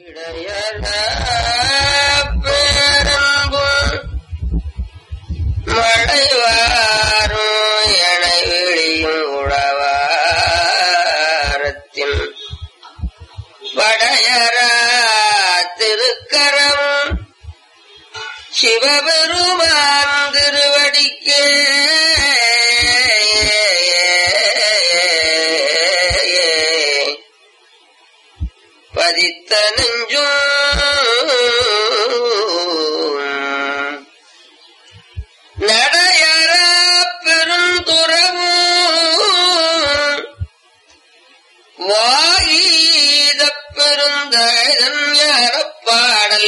பேரன்பும் மழைவாரும் எனை விழியும் உழவாரத்தின் படையரா திருக்கரம் சிவபெருமான் திருவடிக்கே பதித்த நெஞ்சும் நடையற பெருந்துறவும் வாயீத பெருந்தயரப்பாடல்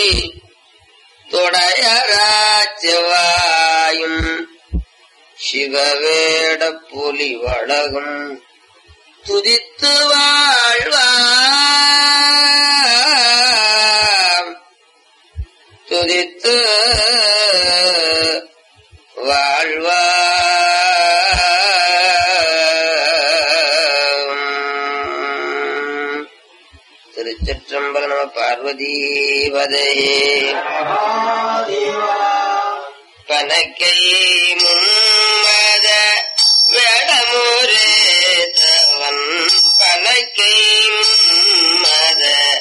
தொடையராச்சவாயும் சிவவேட புலி வளகும் துதித்து வாழ்வாம் துதித்து வாழ்வாம். திருச்சிற்றம்பலம். நம பார்வதீபதையே. பனக்கை மும்மத வேடமுரேதவன் பனக்கை மும்மத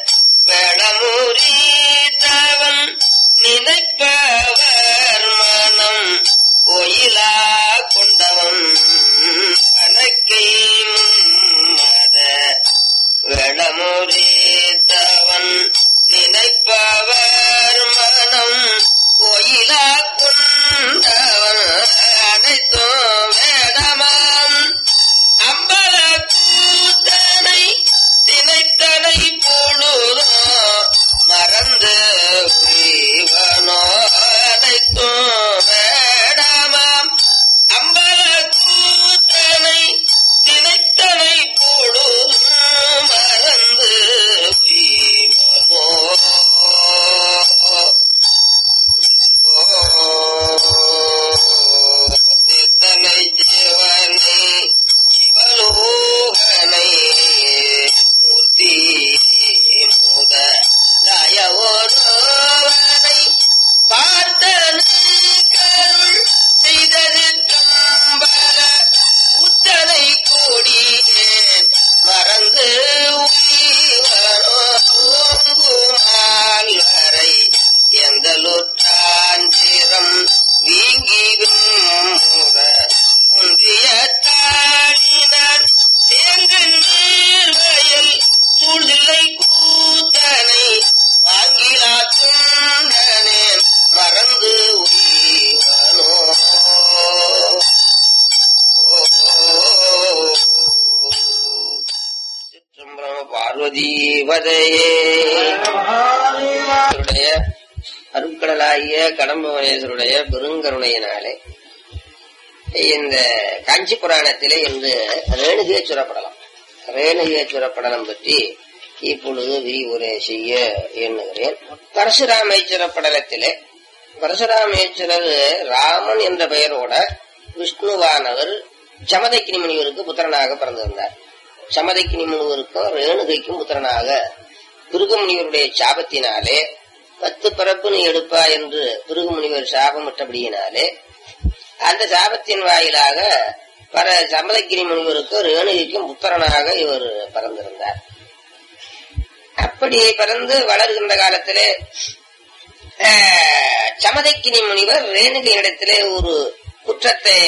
வேடமுரீதவன் நினைப்பவர் மனம் கோயிலா கொண்டவன் பனக்கை மும்மத வேடமுரீதவன் நினைப்பவர் மனம் கோயிலா கொண்டவன் அனைத்தும் வேடமாம் அம்பல கூத்தனை தினைத்தனை பொழுதோ மறந்து புரிவனோ அனைத்தும் வேடமாம் அம்பல கூத்தனை தினைத்தனை பொழுதோ மறந்து புரிவனோ தனை ஜீவனை சிவலோகனை மூர்த்தி முத நயவோனை பார்த்தனை கருள் செய்தது கம்பல உத்தனை கோடியேன் மறந்து உயிரோங்குமால்வரை எந்தலுற்றாந்திரம் வீங்கி விம்முற குன்றிய தாழினான் தேங்கு நீர்வயல் சூழ்நிலை கூத்தனை வாங்கிலா துண்டனேன் மறந்து உயிரனோ சிற்றம்பலம். பார்வதீபதையே. அருட்கடலாகிய கடம்பவனேஸ்வருடைய பெருங்கருணையினாலே இந்த காஞ்சி புராணத்திலே இன்று ரேணுகேச்சுரப்படலாம் ரேணுகேச்சுரப்படலம் பற்றி இப்பொழுது விரிவுரை செய்ய எண்ணுகிறேன். பரசுராமேஸ்வரப்படலத்திலே பரசுராமேஸ்வரர் ராமன் என்ற பெயரோட விஷ்ணுவானவர் சமதக்கினி முனிவருக்கு புத்திரனாக பிறந்திருந்தார். சமதக்கினி முனிவருக்கும் ரேணுகைக்கும் புத்திரனாக பிருகுமுனிவருடைய சாபத்தினாலே 10 பிறப்பு நீ எடுப்பா என்று பிருகுமுனிவர் சாபமிட்டபடியினாலே அந்த சாபத்தின் வாயிலாக சமதக்கினி முனிவருக்கும் ரேணுகைக்கும் புத்திரனாக இவர் பிறந்திருந்தார். அப்படி பிறந்து வளர்கின்ற காலத்திலே சமதக்கினி முனிவர் ரேணுகையிடத்திலே ஒரு குற்றத்தை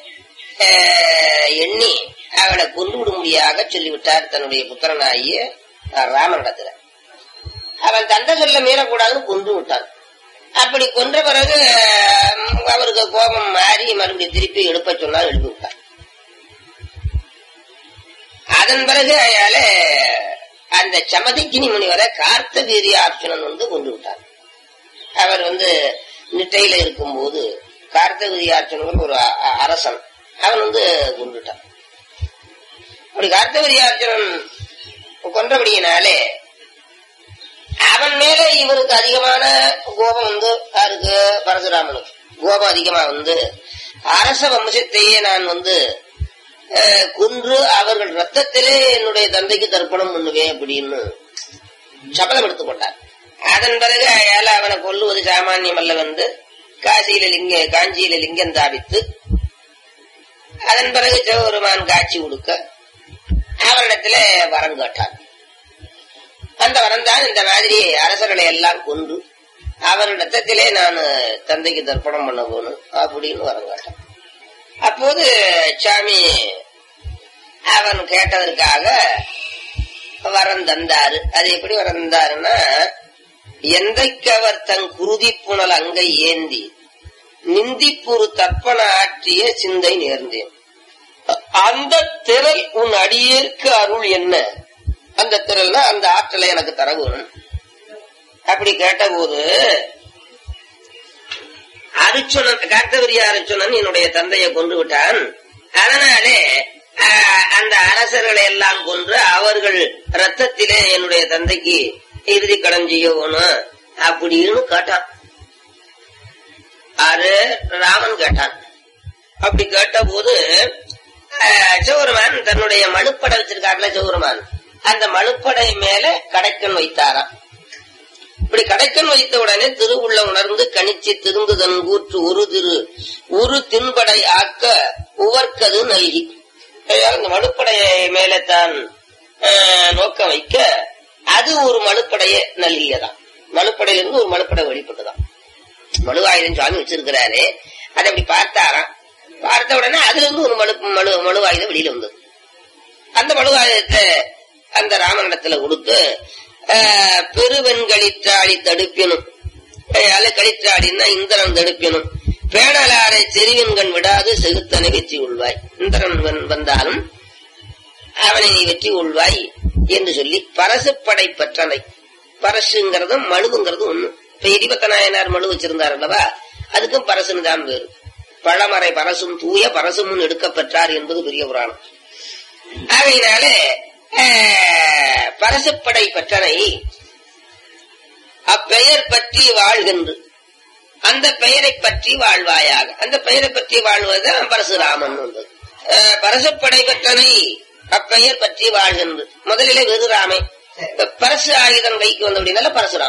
எண்ணி அவளை கொண்டு விடும்படியாக சொல்லிவிட்டார் தன்னுடைய புத்திரனாகிய ராமனிடத்துல. அவன் தந்தை சொல்ல மீறக்கூடாதுன்னு கொன்று விட்டான். அப்படி கொன்ற பிறகு அவருக்கு கோபம் மாறி மறுபடியும் திருப்பி எழுப்ப சொன்னால் எழுப்பி விட்டான். அதன் பிறகு அயால அந்த சமதக்கினி முனிவரை கார்த்தவீரியார்ஜுனன் கொண்டு விட்டார். அவர் நிட்டையில இருக்கும் போது கார்த்தவீரியார்ஜுனன் ஒரு அரசன் அவன் கொண்டுட்டான். அப்படி கார்த்தவீரியார்ஜுனன் கொன்றபடியினாலே அவன் மேல இவருக்கு அதிகமான கோபம் யாருக்கு? பரசுராமனுக்கு கோபம் அதிகமா அரச வம்சத்தையே நான் கொன்று அவர்கள் ரத்தத்திலே என்னுடைய தந்தைக்கு தர்ப்பணம் பண்ணுவேன் அப்படின்னு சபதம் எடுத்துக் கொண்டார். அதன் பிறகு அயால அவனை கொல்லுவது சாமானியம் அல்லவென்று காஞ்சியில லிங்கம் தாபித்து அதன் பிறகு சிவபெருமான் காட்சி கொடுக்க அவரிடத்துல வரம் கேட்டார். அந்த வரம் தான் இந்த மாதிரி அரசர்களை எல்லாம் கொண்டு அவரிடத்திலே நான் தந்தைக்கு தர்ப்பணம் பண்ண போகணும் அப்படின்னு வரம் கேட்டான். அப்போது சாமி அவன் கேட்டதற்காக வரம் தந்தாரு. அது எப்படி வரம் தந்தாருன்னா, எந்தைக்கு அவர் தன் குருதி புனல் அங்கை ஏந்தி நிந்திப்புறு தர்ப்பண ஆற்றிய சிந்தை நேர்ந்தேன். அந்த திரள் உன் அடியேற்கு அருள் என்ன? அந்த திரள்னா அந்த ஆற்றலை எனக்கு தரவும். அப்படி கேட்டபோது அருச்சுனன், கார்த்தவரிய அருச்சுனன் என்னுடைய தந்தையை கொன்று விட்டான். அதனாலே அந்த அரசர்களை எல்லாம் கொன்று அவர்கள் ரத்தத்திலே என்னுடைய தந்தைக்கு இறுதி கடன் செய்யணும் அப்படின்னு கேட்டான். அது ராமன் கேட்டான். அப்படி கேட்ட போது சிவபெருமான் தன்னுடைய மழுப்படை வச்சிருக்காருல சிவபெருமான், அந்த மழுப்படை மேல கடைக்கன் வைத்தாராம். இப்படி கடைக்கன் வைத்த உடனே திருவுள்ள உணர்ந்து கணிச்சு திருந்துதன் கூற்று ஒரு தின்படை ஆக்க உவர்க்கது நல்கி. அந்த மழுப்படைய மேல தான் நோக்க வைக்க அது ஒரு மழுப்படைய நல்கியதான். மழுப்படையிலிருந்து ஒரு மழுப்படை வெளிப்பட்டுதான். மழுவாயுதம் சுவாமி வச்சிருக்கிறாரு. அதை அப்படி பார்த்தாராம். பார்த்த உடனே அதுல இருந்து ஒரு மழுவாயுதம் வெளியில வந்தது. அந்த மழுவாயுதத்தை அந்த ராமனிடத்துல கொடுத்து பெருவெண்களிற்றாடி தடுப்பினும், களிற்றாடினா இந்திரன் தடுப்பினும் பேணலாரை செறிவெண்கண் விடாது செகுத்தனை வெற்றி உள்வாய். இந்திரன் வந்தாலும் அவனை நீ வெற்றி உள்வாய் என்று சொல்லி பரசுப்படை பெற்றனை. பரசுங்கிறதும் மழுவுங்கிறதும் ஒண்ணு. இப்ப இடிபத்த நாயனார் மழு வச்சிருந்தார் அல்லவா, அதுக்கும் பரசுன்னு தான் வேறு. பழமறை பரசும் தூய பரசும் எடுக்கப்பெற்றார் என்பது பெரிய புராணம். ஆகையினாலே பரசுப்படை பெற்றனை அப்பெயர் பற்றி வாழ்கின்ற, அந்த பெயரை பற்றி வாழ்வாயாக. அந்த பெயரை பற்றி வாழ்வதுதான் பரசுராமன் வந்தது. பரசுப்படை பெற்றனை அப்பெயர் பற்றி வாழ்கின்ற. முதலிலே வெறுராமை, பரசு ஆயுதம் கைக்கு வந்த அப்படின்னால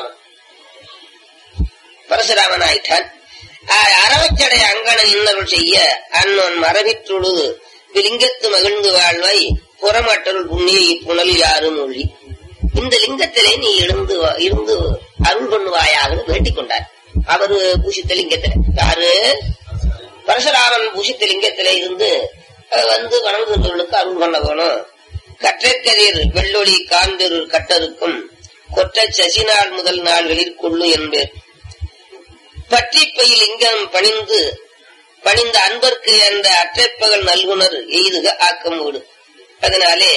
பரசுராமன் ஆயிட்டான். அறவச்சடை அங்கன இன்னருள் செய்ய அன்னோன் மரபிற்றுழுது லிங்கத்து மகிழ்ந்து வாழ்வாய் புறமாற்றல் புண்ணிய இப்புணல் யாரும் மொழி. இந்த லிங்கத்திலே நீ இருந்து அருள் பண்ணுவாயாக வேண்டிக் கொண்டார். அவரு பூஷித்த லிங்கத்தில, யாரு பரசுராமன் பூஷித்த லிங்கத்தில இருந்து வந்து வணங்குகின்றவர்களுக்கு அருள் பண்ண வேணும். கற்றக்கதிர் வெள்ளொளி காந்திரு கட்டருக்கும் கொற்ற சசிநாள் முதல் நாள்களில் கொள்ளு என்பேர் பற்றிப்பை லிங்கம் பணிந்த அன்பர்க்கு என்ற அற்றைப்பகல் நல்குணர் எய்துக ஆக்கம் வீடு. அதனாலே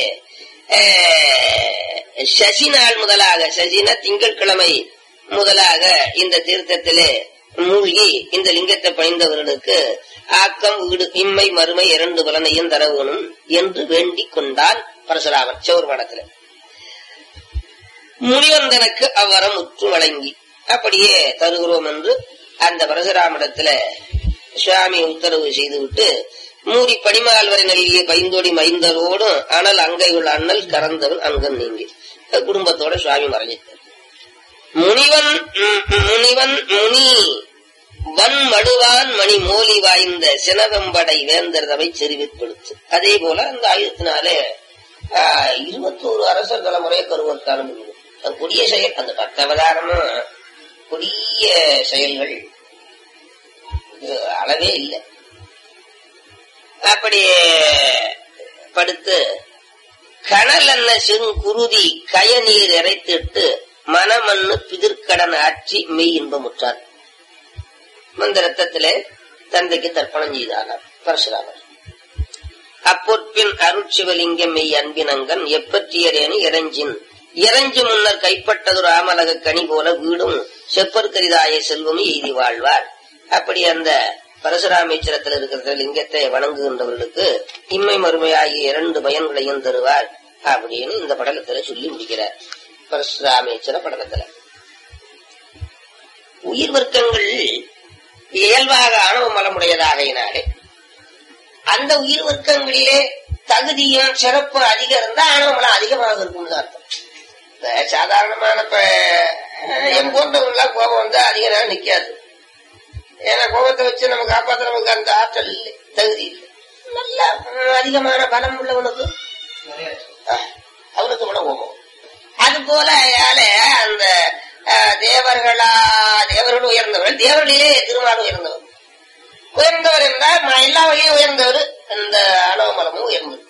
சசி நாள் முதலாக, சசின திங்கட்கிழமை முதலாக இந்த தீர்த்தத்திலே மூழ்கி இந்த லிங்கத்தை பணிந்தவர்களுக்கு ஆக்கம் வீடு இம்மை மறுமை 2 பலனையும் தரவணும் என்று வேண்டிக் கொண்டான் பரசுராமன் சிவபெருமானத்திலே. முனிவந்தனுக்கு அவ்வரம் உற்று வழங்கி அப்படியே தருகிறோம் என்று அந்த பரசுராமனிடத்துல சுவாமி உத்தரவு செய்துவிட்டு மூடி பணிமால் வரை நல்கிய பைந்தோடி மைந்தரோடும் அனல் அங்கை உள்ள அண்ணல் கறந்தவன் அங்கம் நீங்கி குடும்பத்தோட சுவாமி மறைஞ்சிட்டார். முனி வன்மடுவான் மணி மோலி வாய்ந்த சினவெம்படை வேந்தர் தவை செறிவிற்படுத்து. அதே போல அந்த ஆயுதத்தினாலே 21 அரசர் தலைமுறையை கருவத்தாலும் கொடிய செயல். அந்த 10 அவதாரமும் கொடிய செயல்கள் அளவே இல்லை. அப்படி படுத்து கணல் என்ன செங்குருதி கயநீர் இறைத்திட்டு மனமண்ணு பிதிர்கடன் ஆட்சி மெய் இன்பமுற்றார். அந்த ரத்தத்திலே தந்தைக்கு தர்ப்பணம் செய்தார் பரசுராமர். அப்பொற்பின் அருட்சிவலிங்கம் மெய் அன்பினங்கன் எப்பற்றியரேனு இறைஞ்சி முன்னர் கைப்பட்டது ராமலக கனி போல வீடும் செப்பற்கரிதாய செல்வம் எய்தி வாழ்வார். அப்படி அந்த பரசுராமேஸ்வரத்தில் இருக்கிற லிங்கத்தை வணங்குகின்றவர்களுக்கு இம்மை மறுமையாகிய 2 பயன்களையும் தருவார் அப்படின்னு இந்த படலத்துல சொல்லி முடிக்கிறார். பரசுராமேஸ்வர படலத்துல உயிர் வர்க்கங்கள் இயல்பாக ஆணவ மலமுடையதாகையினாலே அந்த உயிர் வர்க்கங்களிலே தகுதியும் சிறப்பும் அதிகம் இருந்தா ஆணவ மலம் அதிகமாக இருக்கும் அர்த்தம். சாதாரணமான என் போன்றவங்களாம் கோபம் வந்தா அதிக நேரம் நிக்காது. ஏன்னா கோபத்தை வச்சு நம்ம காப்பாற்ற நமக்கு அந்த ஆற்றல் இல்லை, தகுதி இல்லை. நல்ல அதிகமான பலம் உள்ளவனுக்கு அவனுக்கு கூட கோபம். அது போல அந்த தேவர்கள் உயர்ந்தவர்கள், தேவர்களிலே திருமால் உயர்ந்தவர். உயர்ந்தவர் என்றால் எல்லா வகையும் உயர்ந்தவர். இந்த அனோமலமும் உயர்ந்தது.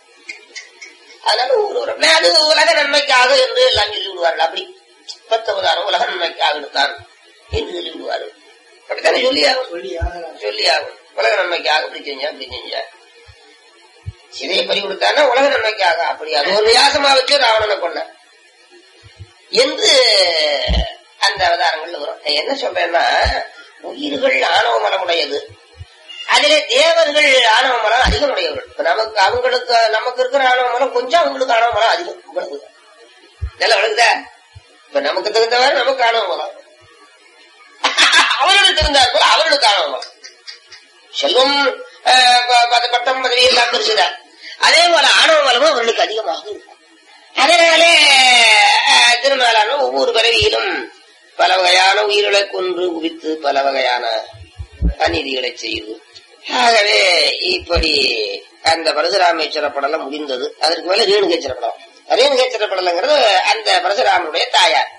அதனால அது உலக நன்மைக்காக என்று எல்லாம் சொல்லி விடுவார்கள். அப்படி 10 அவதாரம் உலக நன்மைக்காக எடுத்தான் என்று சொல்லி விடுவார்கள். அப்படித்தானே சொல்லியாகும். உலக நன்மைக்காக அப்படி செஞ்சா சிதையை பறி கொடுத்தானா உலக நன்மைக்காக, அப்படி அது ஒரு வியாசமா வச்சு ராவணனை கொண்ட என்று அந்த அவதாரங்கள்ல வரும். என்ன சொல்றேன்னா, உயிர்கள் ஆணவ மனமுடையது, அதிலே தேவர்கள் ஆணவ மனம் அதிகம் உடையவர்கள். நமக்கு இருக்கிற ஆணவ மனம் கொஞ்சம், அவங்களுக்கு ஆணவ மனம் அதிகம். இதெல்லாம் விளக்குதா? இப்ப நமக்கு தகுந்தவாறு நமக்கு ஆணவ மனம், அவர்களுக்கு இருந்தார் போல அவர்களுக்கு ஆணவ மனம். செல்வம் பட்டம் பதவி எல்லாம் பெருசுதான். அதே போல ஆணவ மனமும் அவர்களுக்கு அதிகமாக இருக்கும். அதனாலே திருநாளான ஒவ்வொரு பிறவியிலும் பல வகையான உயிர்களை கொன்று குவித்து பல வகையான அநீதிகளை செய்து, ஆகவே இப்படி அந்த பரசுராமேஸ்வர படலம் முடிந்தது. அதற்கு மேல ரேணுகேஸ்வர படம். ரேணுகேஸ்வர படலங்கிறது அந்த பரசுராமனுடைய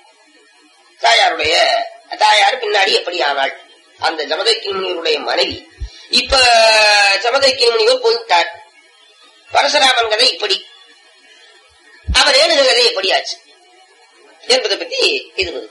தாயார் பின்னாடி எப்படி ஆனாள், அந்த ஜமதக்கினி முனிவருடைய மனைவி. இப்ப ஜமதக்கினி முனிவர் போய்விட்டார். பரசுராமன் கதை இப்படி, அவர் ரேணுக கதை எப்படி ஆச்சு என்பதை பத்தி இது வருது.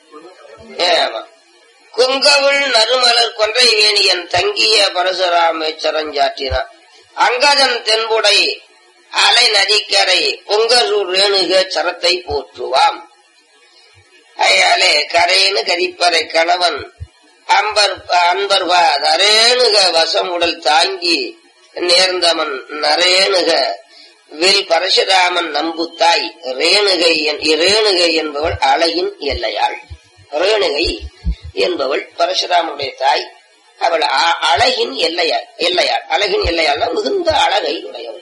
குங்கவுள் நறுமலர் கொன்றை வேணியன் தங்கிய பரசுராமேச்சரஞ்சாற்றினான். அங்கதன் தென்புடை அலை நதிக்கரை பொங்கசூர் ரேணுக சரத்தை போற்றுவாம். அயாலே கரையனு கரிப்பறை கணவன் அன்பர்வா நரேணுக வசமுடல் தாங்கி நேர்ந்தவன் நரேணுக வில் பரசுராமன் நம்புத்தாய் ரேணுகை என்பவள் அழகின் எல்லையாள். ரேணுகை என்பவள் பரசுராமனுடைய தாய். அவள் அழகின் எல்லையாள். அழகின் எல்லையாள் மிகுந்த அழகை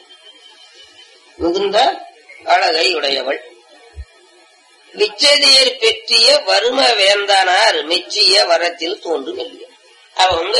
உடையவள். விச்சதியர் பெற்றிய வறும வேந்தனார் மெச்சிய வரத்தில் தோன்றும் இல்லையா. அவன்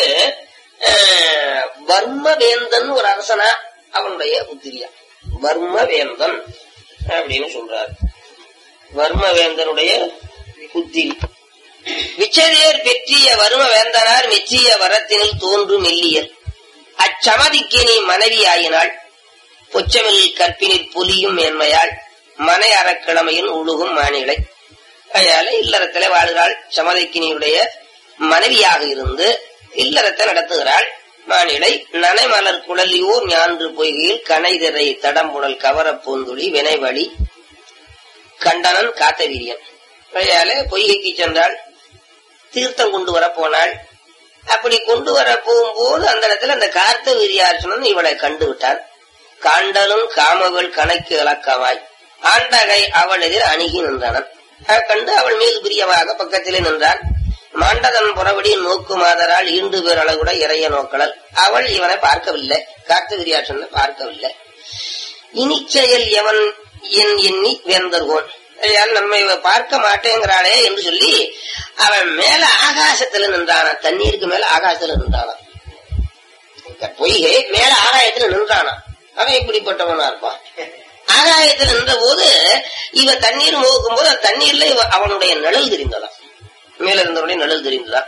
வர்ம வேந்தன் ஒரு அரசனா, அவனுடைய புத்திரியா வர்ம வேந்தன் அப்படின்னு சொல்றாரு. வர்ம வேந்தனுடைய புத்திரி. விச்சதியர் பெற்றிய வறும வேந்தனார் மெச்சிய வரத்தினில் தோன்றும் மெல்லியல். அச்சமதிக்கினி மனைவி ஆயினாள். பொச்சமில் கற்பினில் புலியும் மேன்மையாள். மனை அறக்கிழமையின் உழுகும் மானிலை. அதனால இல்லறத்திலே வாழ்கிறாள். சமதிக்கினியுடைய மனைவியாக இருந்து இல்லறத்தை நடத்துகிறாள். மானிலை நனைமலர் குழலியூர் ஞான்று பொய்கையில் கனைதிரை தடம்புடல் கவர பூந்துளி வினைவழி கண்டனன் காத்த வீரியன். அதனால பொய்கைக்கு சென்றாள். தீர்த்தம் கொண்டு வர போனாள். அப்படி கொண்டு வர போகும்போது அந்த இடத்துல அந்த கார்த்த வீரியார்ச்சனன் இவளை கண்டு விட்டார். காண்டலும் காமவள் கணக்கு இலக்கமாய் ஆண்டகை அவள் எதிர் அணுகி நின்றனன். கண்டு அவள் மீது பிரியமாக பக்கத்திலே நின்றான். மாண்டதன் புறவடி நோக்கு மாதரால் ஈண்டு பேர் அழகுட இறைய நோக்கலல். அவள் இவனை பார்க்கவில்லை, கார்த்தகிரியாற்றனை பார்க்கவில்லை. இனிச்செயல் எவன் என் எண்ணி வேந்தர்கோன், நம்மை பார்க்க மாட்டேங்கிறாளே என்று சொல்லி அவன் மேல ஆகாசத்துல நின்றானா. தண்ணீருக்கு மேல ஆகாசத்துல நின்றானா. பொய்கை மேல ஆகாயத்துல நின்றானா. அவன் இப்படிப்பட்டவனா இருப்பான். ஆகாயத்தில் நின்ற போது இவ தண்ணீர் மோகும் போது அந்த தண்ணீர்ல அவனுடைய நிழல் தெரிந்ததான். மேல இருந்தவனுடைய நிழல் தெரிந்ததான்.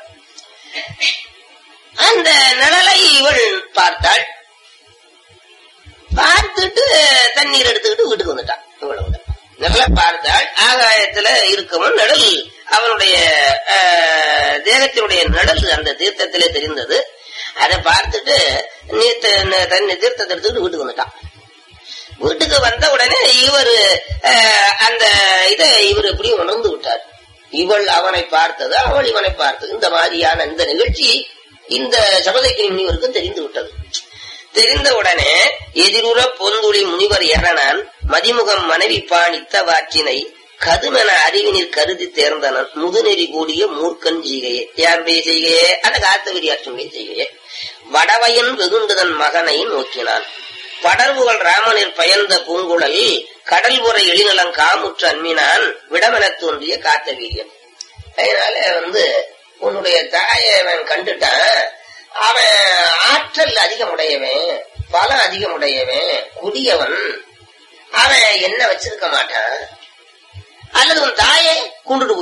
அந்த நிழலை இவள் பார்த்தாள். பார்த்துட்டு தண்ணீர் எடுத்துக்கிட்டு வீட்டுக்கு வந்துட்டான். இவ்வளவு நிழலை பார்த்தாள். ஆகாயத்துல இருக்கவன் நிழல், அவனுடைய தேகத்தினுடைய நிழல் அந்த தீர்த்தத்திலே தெரிந்தது. அதை பார்த்துட்டு தீர்த்தத்தை எடுத்துக்கிட்டு வீட்டுக்கு வந்துட்டான். வீட்டுக்கு வந்த உடனே இவர் அந்த இதை இவர் எப்படி உணர்ந்து விட்டார். இவள் அவனை பார்த்தது, அவள் இவனை பார்த்தது. இந்த மாதிரியான இந்த நிகழ்ச்சி இந்த சபதைக்கு முனிவருக்கு தெரிந்து விட்டது. தெரிந்த உடனே எதிருற பொந்துளி முனிவர் எறனான் மதிமுகம் மனைவி பாணித்த வாற்றினை கதுமென அறிவினில் கருதி தேர்ந்தனன் முதுநெறி கூடிய மூர்க்கன் செய்கையே. யாருடைய செய்கையே? அந்த கார்த்தகிரியாற்றனுடைய செய்கையே. வடவையன் வெகுண்டுதன் மகனை நோக்கினான். படர்வுகள் ராமனில் பயந்த பூங்குழல் கடல் உரை எழிநலம் காமுற்று அன்மினான் விடமென தோன்றிய காத்த வீரியம். அதனால உன்னுடைய தாயை அவன் கண்டுட்டான். அவன் ஆற்றல் அதிகமுடையவன், பலம் அதிகமுடையவன், குடியவன். அவன் என்ன வச்சிருக்க மாட்டான். அல்லது உன் தாயை கொண்டுட்டு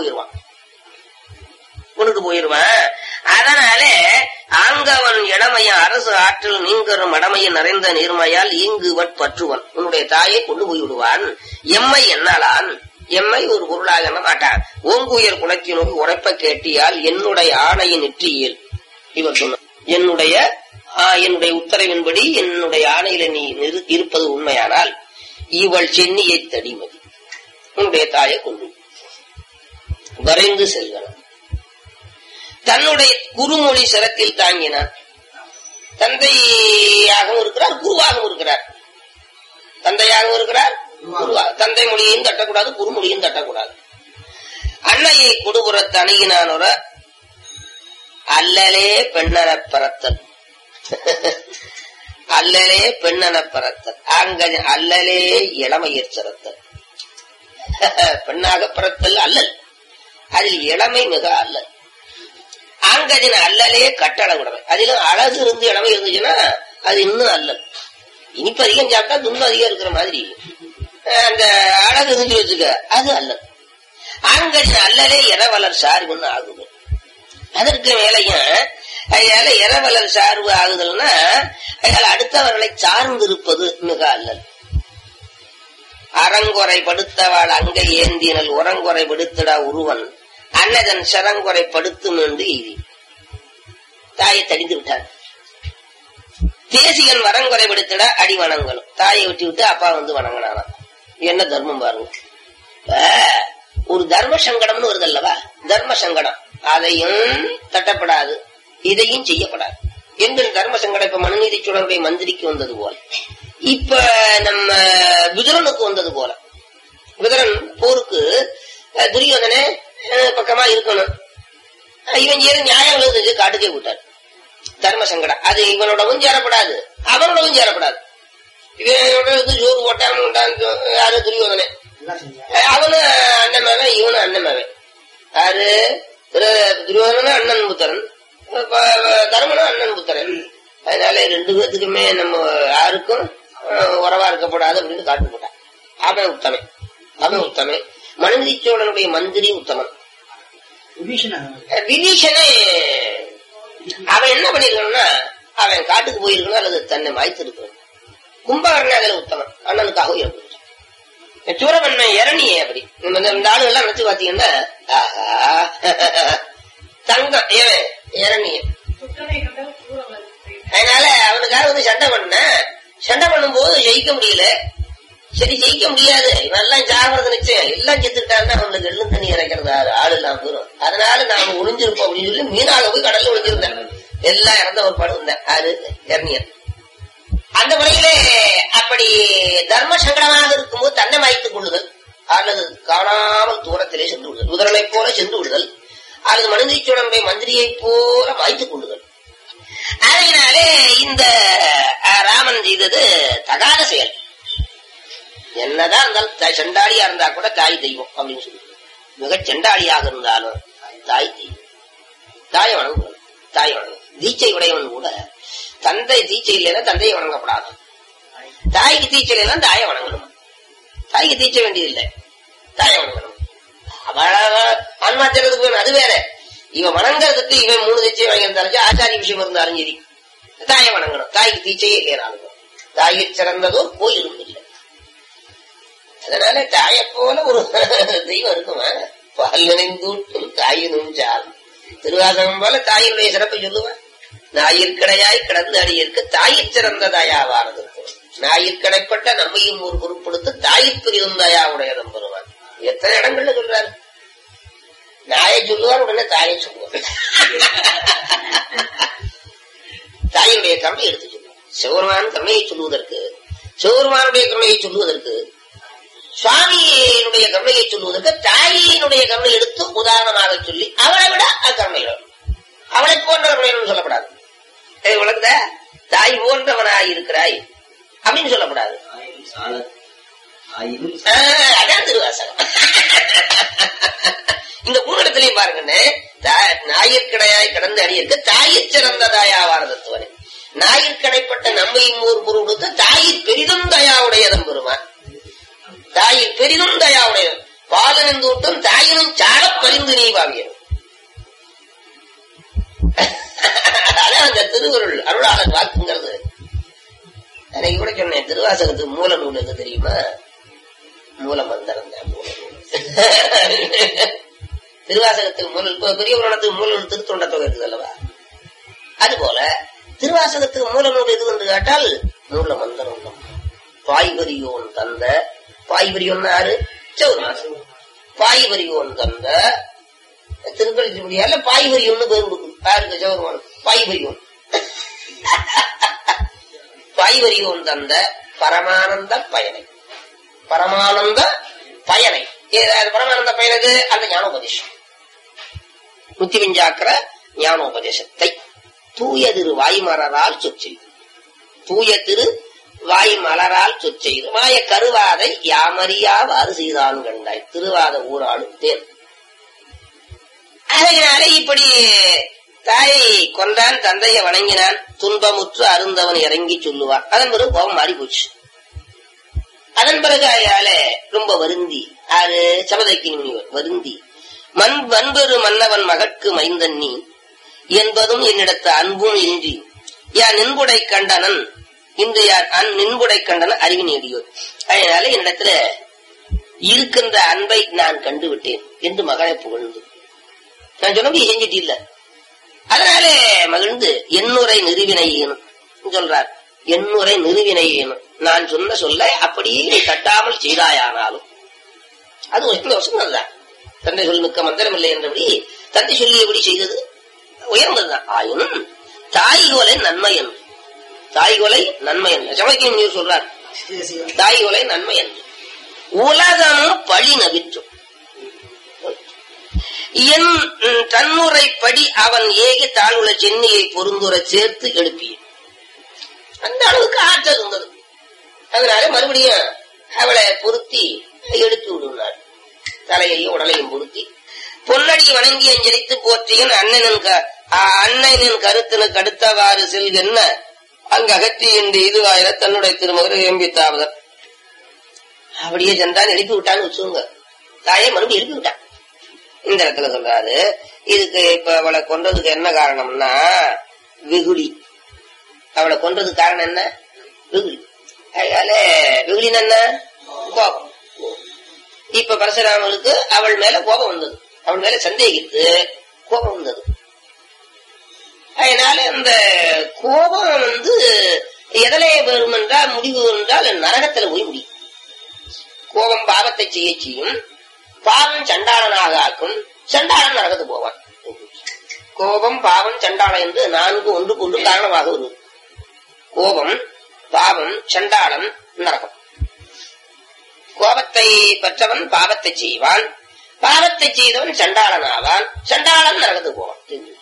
போயிருவான். அதனால ஆங்கவன் இளமைய அரசு ஆற்றல் நீங்கரும் மடமைய நிறைந்த நீர்மையால் ஈங்குவட் பற்றுவன். உன்னுடைய தாயை கொண்டு போய் விடுவான். எம்மை என்னாலான், எம்மை ஒரு பொருளாக எண்ண மாட்டான். ஓங்குயர் குலத்தினோடு உரைப்ப கேட்டியால் என்னுடைய ஆணையின் நெற்றியில் இவர் சொன்ன என்னுடைய உத்தரவின்படி என்னுடைய ஆணையில நீ இருப்பது உண்மையானால் இவள் சென்னியை தடிமதி உன்னுடைய தாயை கொண்டு வரைந்து செல்கிறான். தன்னுடைய குருமொழி சிரத்தில் தாங்கினான். தந்தையாகவும் இருக்கிறார், குருவாகவும் இருக்கிறார். தந்தையாகவும் இருக்கிறார், தந்தை மொழியையும் தட்டக்கூடாது, குருமொழியும் தட்டக்கூடாது. அன்னையை கொடுபுறத்து அணுகினான். ஒரு அல்லலே பெண்ணன பரத்தல், அல்லலே பெண்ணன பரத்தல், அங்க அல்லலே இளமையர் சிறத்தல். பெண்ணாக பிறத்தல் அல்லல், அதில் இளமை மிக அல்லல். ஆங்கஜன அல்லலே கட்டளை உடமை, அதிலும் அழகு இருந்து இளமை இருந்துச்சுன்னா அது இன்னும் அல்லல். இனிப்பு அதிகம் சாப்பிட்டா துன்பம் அதிகம் இருக்கிற மாதிரி அந்த அழகு இருந்து வச்சுக்க, அது அல்லல். ஆங்கஜன அல்லலே இரவலர் சார்புன்னு ஆகுது. அதற்கு மேலையும் அதனால இரவலர் சார்பு ஆகுதல்னா அதனால அடுத்தவர்களை சார்ந்து இருப்பது மிக அல்லல். அறங்குறை படுத்தவாள் அங்கை ஏந்தினல் உரங்குறை படுத்திடா உருவன் அன்னதன் சரங்குறை படுத்தும் என்று எய்தி தாயை தடிந்து விட்டார். தேசிகன் வரங்குறை படுத்திட அடி வணங்கணும். தாயை விட்டு விட்டு அப்பா வணங்கினானா. என்ன தர்மம் பாருங்க. ஒரு தர்ம சங்கடம்னு வருது அல்லவா, தர்ம சங்கடம் அதையும் தட்டப்படாது, இதையும் செய்யப்படாது. எந்த தர்ம சங்கடம் இப்ப மனுநீதி சோழனுடைய மந்திரிக்கு வந்தது போல, இப்ப நம்ம விதுரனுக்கு வந்தது போல. விதுரன் போருக்கு துரியோதனே பக்கமா இருக்கணும், இவன் ஏது நியாயம் எழுது காட்டுக்கே விட்டார். தர்ம சங்கடம் அது இவனோடவும் சேரப்படாது, அவனோடவும் சேரப்படாது. இவனோட ஜோறு போட்டான் யாரு துரியோதனே, அவனு அண்ணன், இவனு அண்ணன். யாரு துரியோதன அண்ணன் புத்திரன், தர்மனும் அண்ணன் புத்திரன். அதனால ரெண்டு பேத்துக்குமே நம்ம யாருக்கும் உறவா இருக்கப்படாது அப்படின்னு காட்டு போட்டான். அவன் உத்தமன், அவன் உத்தமன். மனுநீதி சோழனுடைய மந்திரி உத்தமன். விபீஷணே அவன் என்ன பண்ணிருக்கணும்னா அவன் காட்டுக்கு போயிருக்கணும் அல்லது தன்னை மாய்த்து இருக்கணும். கும்பகர்ணன் அதுல உத்தமன், அண்ணனுக்காக இருக்கு. சூரபன்மை இரணியே அப்படி இந்த ஆளு எல்லாம் நினைச்சு பாத்தீங்கன்னா தங்கம் ஏன் இரணிய. அதனால அவனுக்காக சண்டை பண்ணும் போது ஜெயிக்க முடியல. சரி ஜெயிக்க முடியாது, இவன் எல்லாம் ஜாகிரத நிச்சயம், எல்லாம் செத்துட்டாருன்னா அவனுக்கு எள்ளும் தண்ணி இறக்கிறது ஆளு எல்லாம் போயிடும். அதனால நாம ஒளிஞ்சிருப்போம் அப்படின்னு சொல்லி மீனாக போய் கடல்ல ஒளிஞ்சிருந்தேன். எல்லாம் இறந்த ஒரு படம் இருந்தேன். அது இரணியன். அந்த முறையிலே அப்படி தர்ம சங்கடமாக இருக்கும்போது தன்னை மாய்த்துக் கொள்ளுதல் அல்லது காணாமல் தூரத்திலே சென்று விடுதல், உதரனை போல சென்று விடுதல் அல்லது மனுநீதி சோழனுடைய மந்திரியை போல மாய்த்துக் கொள்ளுதல். அதனாலே இந்த ராமன் செய்தது தகாத செயல். என்னதான் இருந்தாலும் செண்டாடியா இருந்தா கூட தாய் தெய்வம் அப்படின்னு சொல்லி, மிக செண்டாடியாக இருந்தாலும் தாய் தெய்வம். தாயை வணங்குவது, தாய் வணங்கும். தீட்சை உடையவன் கூட தந்தை தீட்சை இல்லைன்னா தந்தையை வணங்கப்படாது. தாய்க்கு தீட்சை இல்லைன்னா தாயை வணங்கணும். தாய்க்கு தீட்சை வேண்டியதில்லை, தாயை வணங்கணும். ஆன்மாச்சரத்துக்கு வேணும், அது வேற. இவன் வணங்குறதுக்கு இவன் 3 தீட்சை வாங்கியிருந்தாலும் ஆச்சாரிய விஷயம் இருந்தாலும் சரி தாயை வணங்கணும். தாய்க்கு தீட்சையே இல்லைனாலும் தாயில் சிறந்ததோ கோயிலும் இல்லை. அதனால தாயை போல ஒரு தெய்வம் இருக்குமா? பால் நினைந்தூட்டும் தாயினும் சாலும் திருவாசகம் போல தாயினுடைய சிறப்பை சொல்லுவேன். ஞாயிற்கடையாய் கிடந்து அடியிற்கு தாயிற் சிறந்த தயாவானது. ஞாயிற்கடைப்பட்ட நம்மையும் ஒரு பொருட்படுத்த தாயிற் பிரியும் தயாவுடைய நம்பருவான். எத்தனை இடங்கள்ல சொல்றாரு. நாயை சொல்லுவார், உடனே தாயை சொல்லுவார். தாயினுடைய கருணை எடுத்து சொல்லுவார். சிவருமான கருணையை சொல்லுவதற்கு, சிவருமானுடைய கருணையை சொல்லுவதற்கு, சுவாமியினுடைய கருணையை சொல்லுவதற்கு தாயினுடைய கருணை எடுத்து உதாரணமாக சொல்லி அவளை விட அக்கருணையிடம் அவளை போன்ற கருணையிடம் சொல்லப்படாது. உலகத தாய் போன்றவனாய் இருக்கிறாய், அப்படின்னு சொல்லக்கூடாது. அதான் திருவாசகம். இந்த மூணிடத்திலையும் பாருங்கன்னு ஞாயிற்கடையாய் கடந்த அடியிருக்க தாயிற் சிறந்த தாயாவார தத்துவனே. ஞாயிற்கடைப்பட்ட நம்மையும் ஊர் பொருளுக்கு தாயிற் பெரிதும் தயாவுடையதம் பெருமான். தாயிற் பெரிதும் தயாவுடையது பாலனின் தூட்டம் தாயினும் சால பரிந்து நீ பாவியது. அதான் அந்த திருவருள் அருளாளன் வாக்குங்கிறது. அன்னைக்கு கூட சொன்னேன், திருவாசகத்துக்கு மூல நூல் எது தெரியுமா? மூல மந்திரம் தான் மூல நூல். திருவாசகத்துக்கு மூல, இப்ப பெரிய புராணத்துக்கு மூல நூல் திருத்தொண்ட தொகை இருக்குது அல்லவா? அதுபோல திருவாசகத்துக்கு மூல நூல் எது என்று கேட்டால் மூல மந்திரம் தான். பாய்வரியோன் தந்த, பாய்வரியோன் யாரு? சௌர்மாசம். பாய்வரியோன் தந்த திருப்பதி முடியால பாய்வரியோன்னு பேர் கொடுக்கும். யாருக்கு? சௌர்மானம். பாய்வரியோன். பாய்வரியோன் தந்த பரமானந்த பயனை. பரமானந்த பயனை. பரமானந்த பயனுக்கு அந்த ஞானோபதேசம், முத்தி விஞ்சாக்கிற ஞானோபதேசத்தை தூய திரு வாய்மலரால் சொற்செய்து, தூய திரு வாய்மலரால் சொற்செய்து மாய கருவாதை யாமறியாவாறு செய்தான் கண்டாய் திருவாத ஊராளும் தேன். அதனால இப்படி தாயை கொண்டான், தந்தையை வணங்கினான், துன்பமுற்று அருந்தவன் இறங்கி சொல்லுவான். அதன் பிறகு கோபம் மாறி போச்சு. அதன் பிறகு அயால ரொம்ப வருந்தி, ஆறு சபதைக்கு முனிவர் வருந்தி, வன்பெரு மன்னவன் மகற்கு மைந்தன் நீ என்பதும் என்னிடத்து அன்பும் இன்றி யார் நின்புடை கண்டனன் இன்று யார் நின்புடை கண்டனன் அறிவு நேடியோர். அதனால என்னிடத்துல இருக்கின்ற அன்பை நான் கண்டுவிட்டேன் என்று மகனை புகழ்ந்து, நான் சொன்ன செஞ்சிட்டு இல்ல, அதனால மகிழ்ந்து என்னுரை நிறுவினையேனும் சொல்றார். என்னுரை நிறுவினையேனும், நான் சொன்ன சொல்ல அப்படியே நீ கட்டாமல் செய்தாயானாலும் அது உயர்ந்த வசனம்தான். தந்தை சொல் மிக்க மந்திரம் இல்லை என்றபடி தந்தை சொல்லி எப்படி செய்தது உயர்ந்ததுதான். ஆயினும் தாய்கொலை நன்மை என்று, தாய்கொலை நன்மை என்று சமயத்தில் நீர் சொல்றார். தாய்கொலை நன்மை என்று உலகமும் பழி நபிற்றும் என் தன்னுரைப்படி அவன் ஏகி தாழ்வுள்ள சென்னியை பொருந்துரை சேர்த்து எழுப்பிய அந்த அளவுக்கு ஆற்றல் இருந்தது. அதனால மறுபடியும் அவளை பொருத்தி எடுத்து விடுனார். தலையையும் உடலையும் பொருத்தி பொன்னடி வணங்கி அஞ்சலித்து போற்றியன் அண்ணனின் கருத்தினுக்கு அடுத்தவாறு செல்கென்ன அங்கு அகற்றி என்று இதுவாயிர தன்னுடைய திருமகரை எம்பித்தாவதர். அப்படியே சென்றான், எழுப்பி விட்டான்னு வச்சுங்க. தாயை மறுபடியும் எழுப்பி விட்டான். இந்த இடத்துல சொல்றாரு, இதுக்கு இப்ப அவளை கொன்றதுக்கு என்ன காரணம்னா வெகுளி. அவளை கொன்றதுக்கு காரணம் என்ன? வெகுளி. அதனால வெகுளின்னு என்ன? கோபம். இப்ப பரசுராமனுக்கு அவள் மேல கோபம் வந்தது, அவள் மேல சந்தேகித்து கோபம் வந்தது. அதனால அந்த கோபம் எதலே வரும் என்றால், முடிவு என்றால் நரகத்துல போய் முடியும். கோபம் பாவத்தை செய்யும், பாவம் சண்டாளனாக ஆக்கும், சண்டாளன் நரகத்து போவான். கோபம் பாவம் சண்டாளம் என்று நான்கு ஒன்றுக்கு ஒன்று காரணமாக வருவது. கோபம் பாவம் சண்டாளன் நரகம். கோபத்தை பெற்றவன் பாவத்தை செய்வான், பாவத்தை செய்தவன் சண்டாளன் ஆவான், சண்டாளன் நரகத்து போவான்.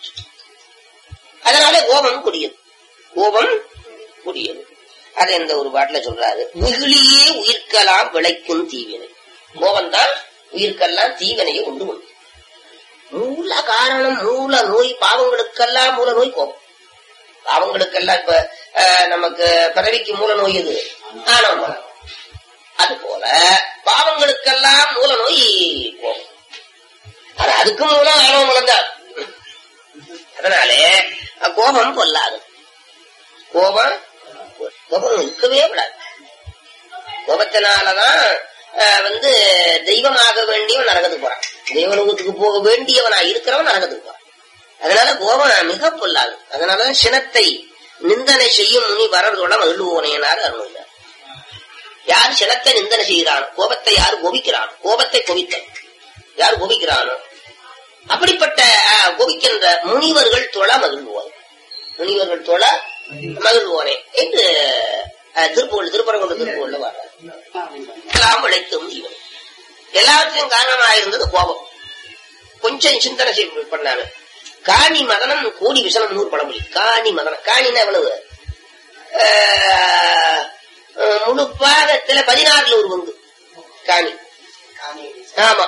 அதனால கோபம் கொடியது, கோபம் கொடியது. அது எந்த ஒரு பாட்டுல சொல்றாரு, மிகுளியே உயிர்க்கலாம் விளைக்கும் தீவினை. கோபம் தான் உயிர்க்கெல்லாம் தீவினையை உண்டு கொண்டு. மூல காரணம், மூல நோய், பாவங்களுக்கெல்லாம் மூல நோய் கோபம். பாவங்களுக்கெல்லாம் இப்ப நமக்கு பிறவிக்கு மூல நோய் எது? ஆணவம். அது போல பாவங்களுக்கெல்லாம் மூல நோய் கோபம். ஆனா அதுக்கு மூலம் ஆணவ மூலம்தான். அதனாலே கோபம் கொல்லாது. கோபம் இருக்கவே விடாது. கோபத்தினாலதான் தெய்வமாக வேண்டியவன் நரகத்துக்கு போறான், தெய்வலோகத்துக்கு போக வேண்டியவனா இருக்கிறவன் நரகத்துக்கு போறான். அதனால கோபம் மிக பொல்லாது. அதனாலதான் சினத்தை நிந்தனை செய்யும் முனி வரதோட மகிழ்வோனையனார் அருள்கிறார். யார் சினத்தை நிந்தனை செய்கிறானோ, கோபத்தை யார் கோபிக்கிறானோ, கோபத்தை கோபித்த யார் கோபிக்கிறானோ அப்படிப்பட்ட கோபிக்கின்ற முனிவர்கள் தொழ மகிழ்வோன், முனிவர்கள் தொழ மகிழ்வோனே என்று திருப்பரங்குன்ற திருப்புகழ்ல வர்றார். எல்லாம் விளைக்கும் இவன். எல்லாவற்றையும் காரணமாக இருந்தது கோபம். கொஞ்சம் சிந்தனை பண்ணாரு. காணி மதனம் கோடி விசனம் 100 பழமொழி. காணி மதனம், காணினா எவ்வளவு? முழு பாகத்துல 16ல ஒரு பங்கு காணி. ஆமா,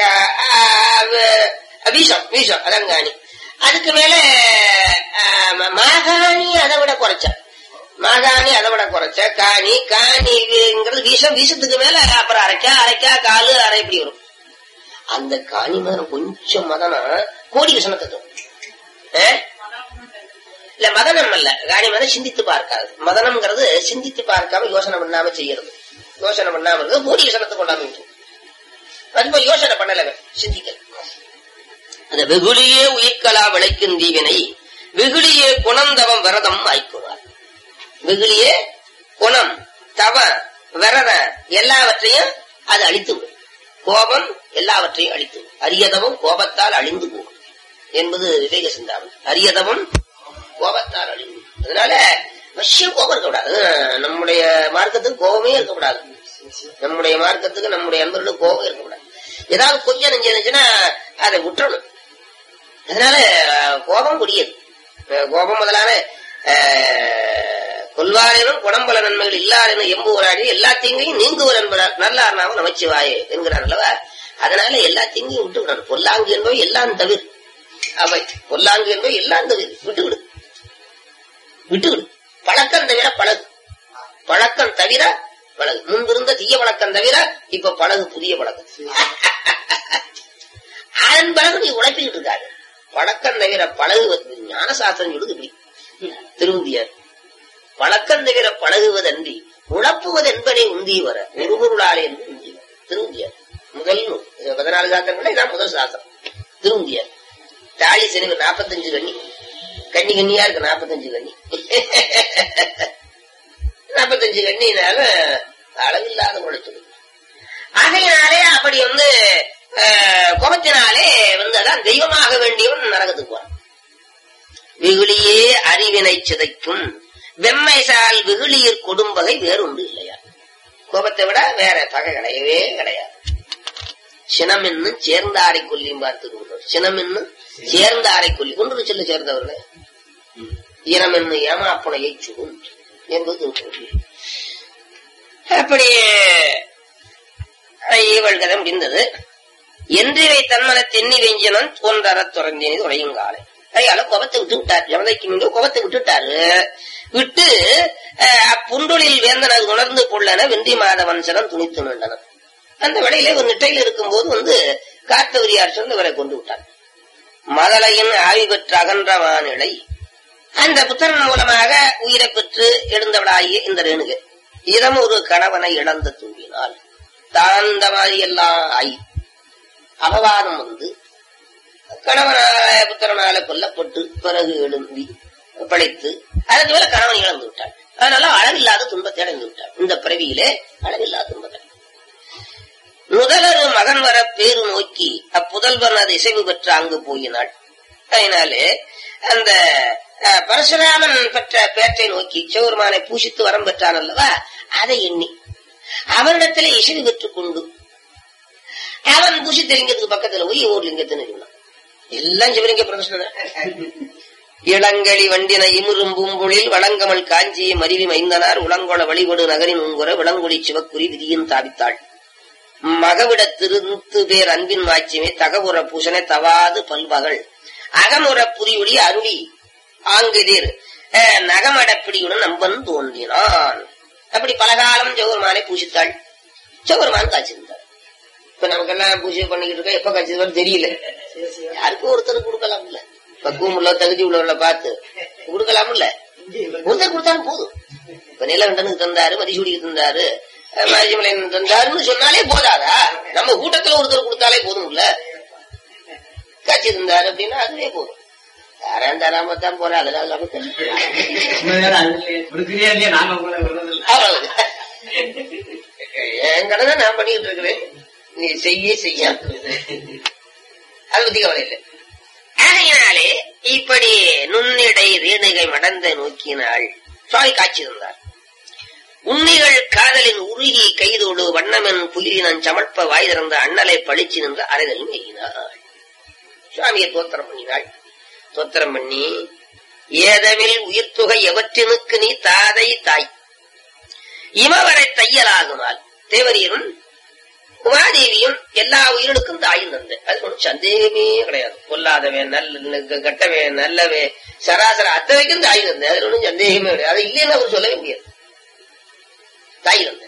வீசம் அதான் காணி. அதுக்கு மேல மாகாணி அதை விட குறைச்ச காணிங்கிறது வீசத்துக்கு மேல அப்புறம் அரைக்கா காலு அரை இப்படி வரும். அந்த காணி மதனம் கொஞ்சம் மதனம் கோடி விஷணத்துக்கு இல்ல, மதனம் அல்ல. காணி மதம் சிந்தித்து பார்க்காது. மதனம்ங்கிறது சிந்தித்து பார்க்காம யோசனை பண்ணாம செய்யறது. யோசனை பண்ணாம இருக்கிறது கோடி விஷணத்தை கொண்டாந்து ரொம்ப யோசனை பண்ணல, சிந்திக்க. அந்த வெகுளியே உயிர்கலா விளைக்கும் தீவினை வெகுளியே குணந்தவம் விரதம் ஆய்க்குவார். வெகுளியே குணம் தவ விரத எல்லாவற்றையும் அது அழித்து விடும். கோபம் எல்லாவற்றையும் அழித்து, அரியதவும் கோபத்தால் அழிந்து போகும் என்பது விவேக சிந்தாமணி. அரியதவும் கோபத்தால் அழிந்து. அதனால விஷயம் கோபம் இருக்கக்கூடாது. நம்முடைய மார்க்கத்துக்கு கோபமே இருக்கக்கூடாது. நம்முடைய மார்க்கத்துக்கு நம்முடைய அன்பர்களுக்கு கோபம் இருக்கக்கூடாது. ஏதாவது கொஞ்சம் நெஞ்சுன்னா அதை விட்டுறணும். அதனால கோபம் கொடியது. கோபம் முதலான கொல்வாரேனும் குணம்பல நன்மைகள் இல்லாதேனும் எம்புவராடி எல்லா தீங்கையும் நீங்குவர் என்பதால் நல்லாருனாவும் நமச்சிவாயே என்கிறார் அல்லவா. அதனால எல்லா தீங்கையும் விட்டு விடணும். பொல்லாங்கு என்பவை எல்லாம் தவிர அவை பொல்லாங்கு என்பவை எல்லாம் தவிர விட்டுவிடு. பழக்கம் தவிர பழகு. பழக்கம் தவிர பழகு. முன்பிருந்த தீய பழக்கம் தவிர இப்ப பழகு புதிய பழக்கம். அதன் பிறகு நீ உழைப்பிக்கிட்டு இருக்காது. பழக்கம் தவிர பழகுவது ஞானசாஸ்திரம் சொல்லுது. இப்படி திருந்தியார் பழக்கம் தவிர பழகுவதன்றி உழப்புவது என்பதை உந்தி வர ஒரு பொருளாலே என்று உந்தி வர திருந்தியார். முதல் 14 சாஸ்திரங்கள இதான் முதல் சாஸ்திரம். திருந்தியார் தாலி செலவு 45 கன்னியா இருக்கு. 45 கன்னி 45 கன்னினால அளவில்லாத உழைச்சது. ஆகையினாலே அப்படி கோபத்தினாலே அதான் தெய்வமாக வேண்டியவன் நரகத்துக்கு போறான். வெகுளியே அறிவினை சிதைக்கும் வெம்மைசால் வெகுளியர் கொடும்பகை வேறொன்று இல்லையா. கோபத்தை விட வேற பகை கிடையவே கிடையாது. சினம் என்னும் சேர்ந்தாரை கொல்லியும் பார்த்துக்கொண்டோம். சினம் என்னும் சேர்ந்தாரை கொல்லி கொண்டு சொல்ல சேர்ந்தவர்களே இனம் என்னும் ஏமாப்புனையை சுகும் என்பது. அப்படி இவள் கதை முடிந்தது. என்றிவை தன்மன தென்னி வெஞ்சனன் தோன்றற துறந்தேனி உரையும் காலை. அதனால கோபத்தை விட்டு விட்டார். யமதைக்கு முன்பு கோபத்தை விட்டுட்டாரு. விட்டு அப்புண்டொழில் வேந்தனது உணர்ந்து கொள்ளன வென்றி மாதவன் சிறம் துணித்து நின்றனர். அந்த வேளையில ஒரு நிட்டையில் இருக்கும் போது கார்த்தவரியார் சொன்ன இவரை கொண்டு விட்டார். மதலையின் ஆய்வு பெற்று அகன்ற வானிலை அந்த புத்தரன் மூலமாக உயிரை பெற்று எழுந்தவளாகிய இந்த ரேணுகை இதம் ஒரு கணவனை இழந்து தூங்கினால் தான் இந்த மாதிரி எல்லாம் ஆயி அபவாதம் கணவனால புத்திரனால கொல்லப்பட்டு பிறகு எழும்பி படைத்து அதுக்கு மேல கணவன் இழந்து விட்டாள். அதனால அளவில்லாத துன்பத்தை அடைந்து விட்டாள். இந்த பிறவியிலே அளவில்லாத துன்பத்தை. முதலொரு மகன் வர பேரு நோக்கி அப்புதல்வன் அது இசைவு பெற்று அங்கு போயினாள். அதனாலே அந்த பரசுராமன் பெற்ற பேற்றை நோக்கி சிவருமானை பூசித்து வரம் பெற்றான் அல்லவா, அதை எண்ணி அவனிடத்திலே இசைவு பெற்றுக் கொண்டு அவன் பூசித்த லிங்கத்துக்கு பக்கத்துல போய் ஒரு லிங்கத்தின்னு சொன்னான். எல்லாம் சிவலிங்க பிரதர்ஷனம். இளங்கலி வண்டின இமுறும் பூம்பொழில் வளங்கமல் காஞ்சியை மருவி மைந்தனார் உளங்கொள வழிபடு நகரின் உங்குற விளங்கொழி சிவக்குறி விதியின் தாவித்தாள். மகவிட திருந்து பேர் அன்பின் மாட்சிமை தகவுற பூசனை தவாது பல்வகள் அகமுற புரியுடி அருளி ஆங்கிதீர் நகமடப்பிடியுடன் நம்பன் தோன்றினான். அப்படி பலகாலம் சிவபெருமானை பூசித்தாள். சிவபெருமான் காய்ச்சிருந்தார். இப்ப நமக்கெல்லாம் பூஜை பண்ணிக்கிட்டு இருக்க எப்ப காய்ச்சது தெரியல. யாருக்கும் ஒருத்தருக்கு கொடுக்கலாம் இல்ல, பக்குவம் உள்ள தகுதி உள்ளவர்களை பார்த்து கொடுக்கலாம் இல்ல, ஒருத்தர் கொடுத்தாலும் போதும். இப்ப நிலகண்டனுக்கு தந்தாரு, மதிசூடிக்கு தந்தாரு, மதிமலையன் தந்தாருன்னு சொன்னாலே போதாதா? நம்ம கூட்டத்துல ஒருத்தர் கொடுத்தாலே போதும் இல்ல. காட்சி இருந்தாரு அப்படின்னா அதுவே போதும். யாராம் தராமத்தான் போற, அதனால நமக்கு என் கடனை நான் பண்ணிக்கிட்டு இருக்கிறேன், நீ செய்ய அது பத்தி கவலை இல்லை. ஆகையினாலே இப்படி நுண்ணிடை ரேணுகை மடந்த நோக்கினாள். சுவாமி காட்சி தந்தார். உண்ணிகள் காதலின் உருகி கைதோடு வண்ணமென் புலியினன் சமர்ப்ப வாய் திறந்த அண்ணலை பழிச்சு நின்ற அறைதல் மேயினாள். சுவாமியை தோத்திரம் பண்ணினாள். தோத்திரம் பண்ணி ஏதவில் உயிர்த்தொகை எவற்றினுக்கு நீ தாதை தாய் இமவரை தையலாகுமால் தேவரீரும் உமாதேவியும் எல்லா உயிர்களுக்கும் தாயும் தந்தை. அது ஒன்றும் சந்தேகமே கிடையாது. பொல்லாதவன் நல்ல கட்டவன் நல்லவே சராசர அத்தனைக்கும் தாய் தந்தை. அது ஒன்றும் சந்தேகமே கிடையாது. அது இல்லைன்னு அவர் சொல்லவே முடியாது. தாய் தந்தை.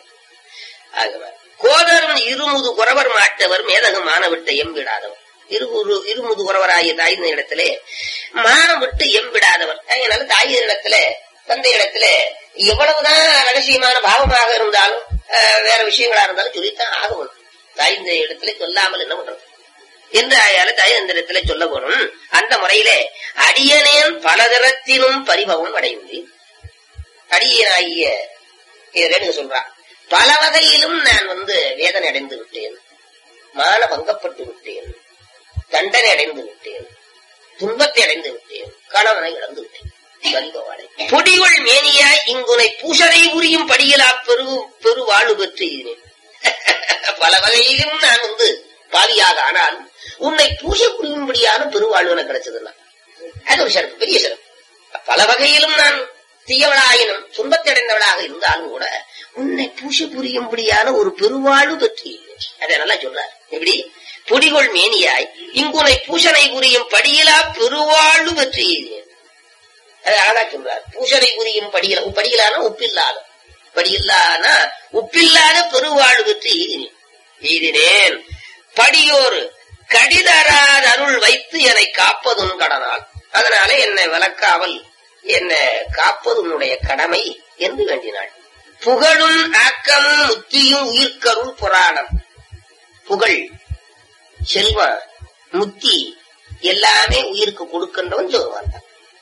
கோதரும் இருமுது குறவர் மாட்டவர் மேதகம் மானவிட்ட எம்பிடாதவர். இருமுது குறவராகிய தாயின் இடத்திலே மானம் விட்டு எம்பிடாதவர். அதனால தாயின் இடத்துல தந்தை இடத்துல எவ்வளவுதான் ரகசியமான பாவமாக இருந்தாலும் வேற விஷயங்களா இருந்தாலும் சொல்லித்தான் ஆகணும். தாயின் இடத்துல சொல்லாமல் என்ன பண்றது என்று ஆயால தாய் அந்த இடத்துல சொல்ல போனும். அந்த முறையிலே அடியனேன் பலதரத்திலும் பரிபவம் அடைந்தேன். அடியனாகிய ரேணுக சொல்றான், பல வகையிலும் நான் வேதனை அடைந்து விட்டேன், மான பங்கப்பட்டு விட்டேன், தண்டனை அடைந்து விட்டேன், துன்பத்தை அடைந்து விட்டேன், கணவனை இழந்து விட்டேன். பொடிகள் மேனியாய் இங்குனை பூசரை உரியும் படியிலா பெரு வாழ்வு பெற்று இருந்தேன். பல வகையிலும் நான் பாவியாக ஆனால் உன்னை பூசை புரியும்படியான பெருவாழ்வு கிடைச்சதுன்னா அது ஒரு சிறப்பு, பெரிய சிறப்பு. பல வகையிலும் நான் தீயவளாயினும் துன்பத்தடைந்தவளாக இருந்தாலும் கூட உன்னை பூசை புரியும்படியான ஒரு பெருவாழ்வு பெற்று அதை நல்லா சொல்றார். எப்படி பொடிகள் மேனியாய் இங்குனை பூசனை புரியும் படியிலா பெருவாழ்வு பெற்று அது அழகா சொல்றார். பூசனை புரியும் படியிலான உப்பில்லாத படியில்லானா உப்பில்லாத பெருவாழ்வு பெற்று எய்தினேன். படியோர் கடிதராத அருள் வைத்து என்னை காப்பதும் கடனால், அதனால என்னை விளக்காமல் என்னை காப்பது உன்னுடைய கடமை என்று வேண்டினாள். புகழும் ஆக்கமும் முத்தியும் உயிர்க்கருள் புராணம். புகழ் செல்வம் முத்தி எல்லாமே உயிருக்கு கொடுக்கின்றவன் சொல்லுவான்.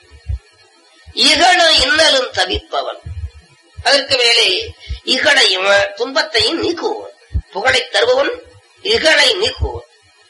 இகழும் இன்னலும் தவிப்பவன், அதற்கு மேலே இகழையும் துன்பத்தையும் நீக்குவன். புகழை தருபவன் இகழை நீக்குவன்,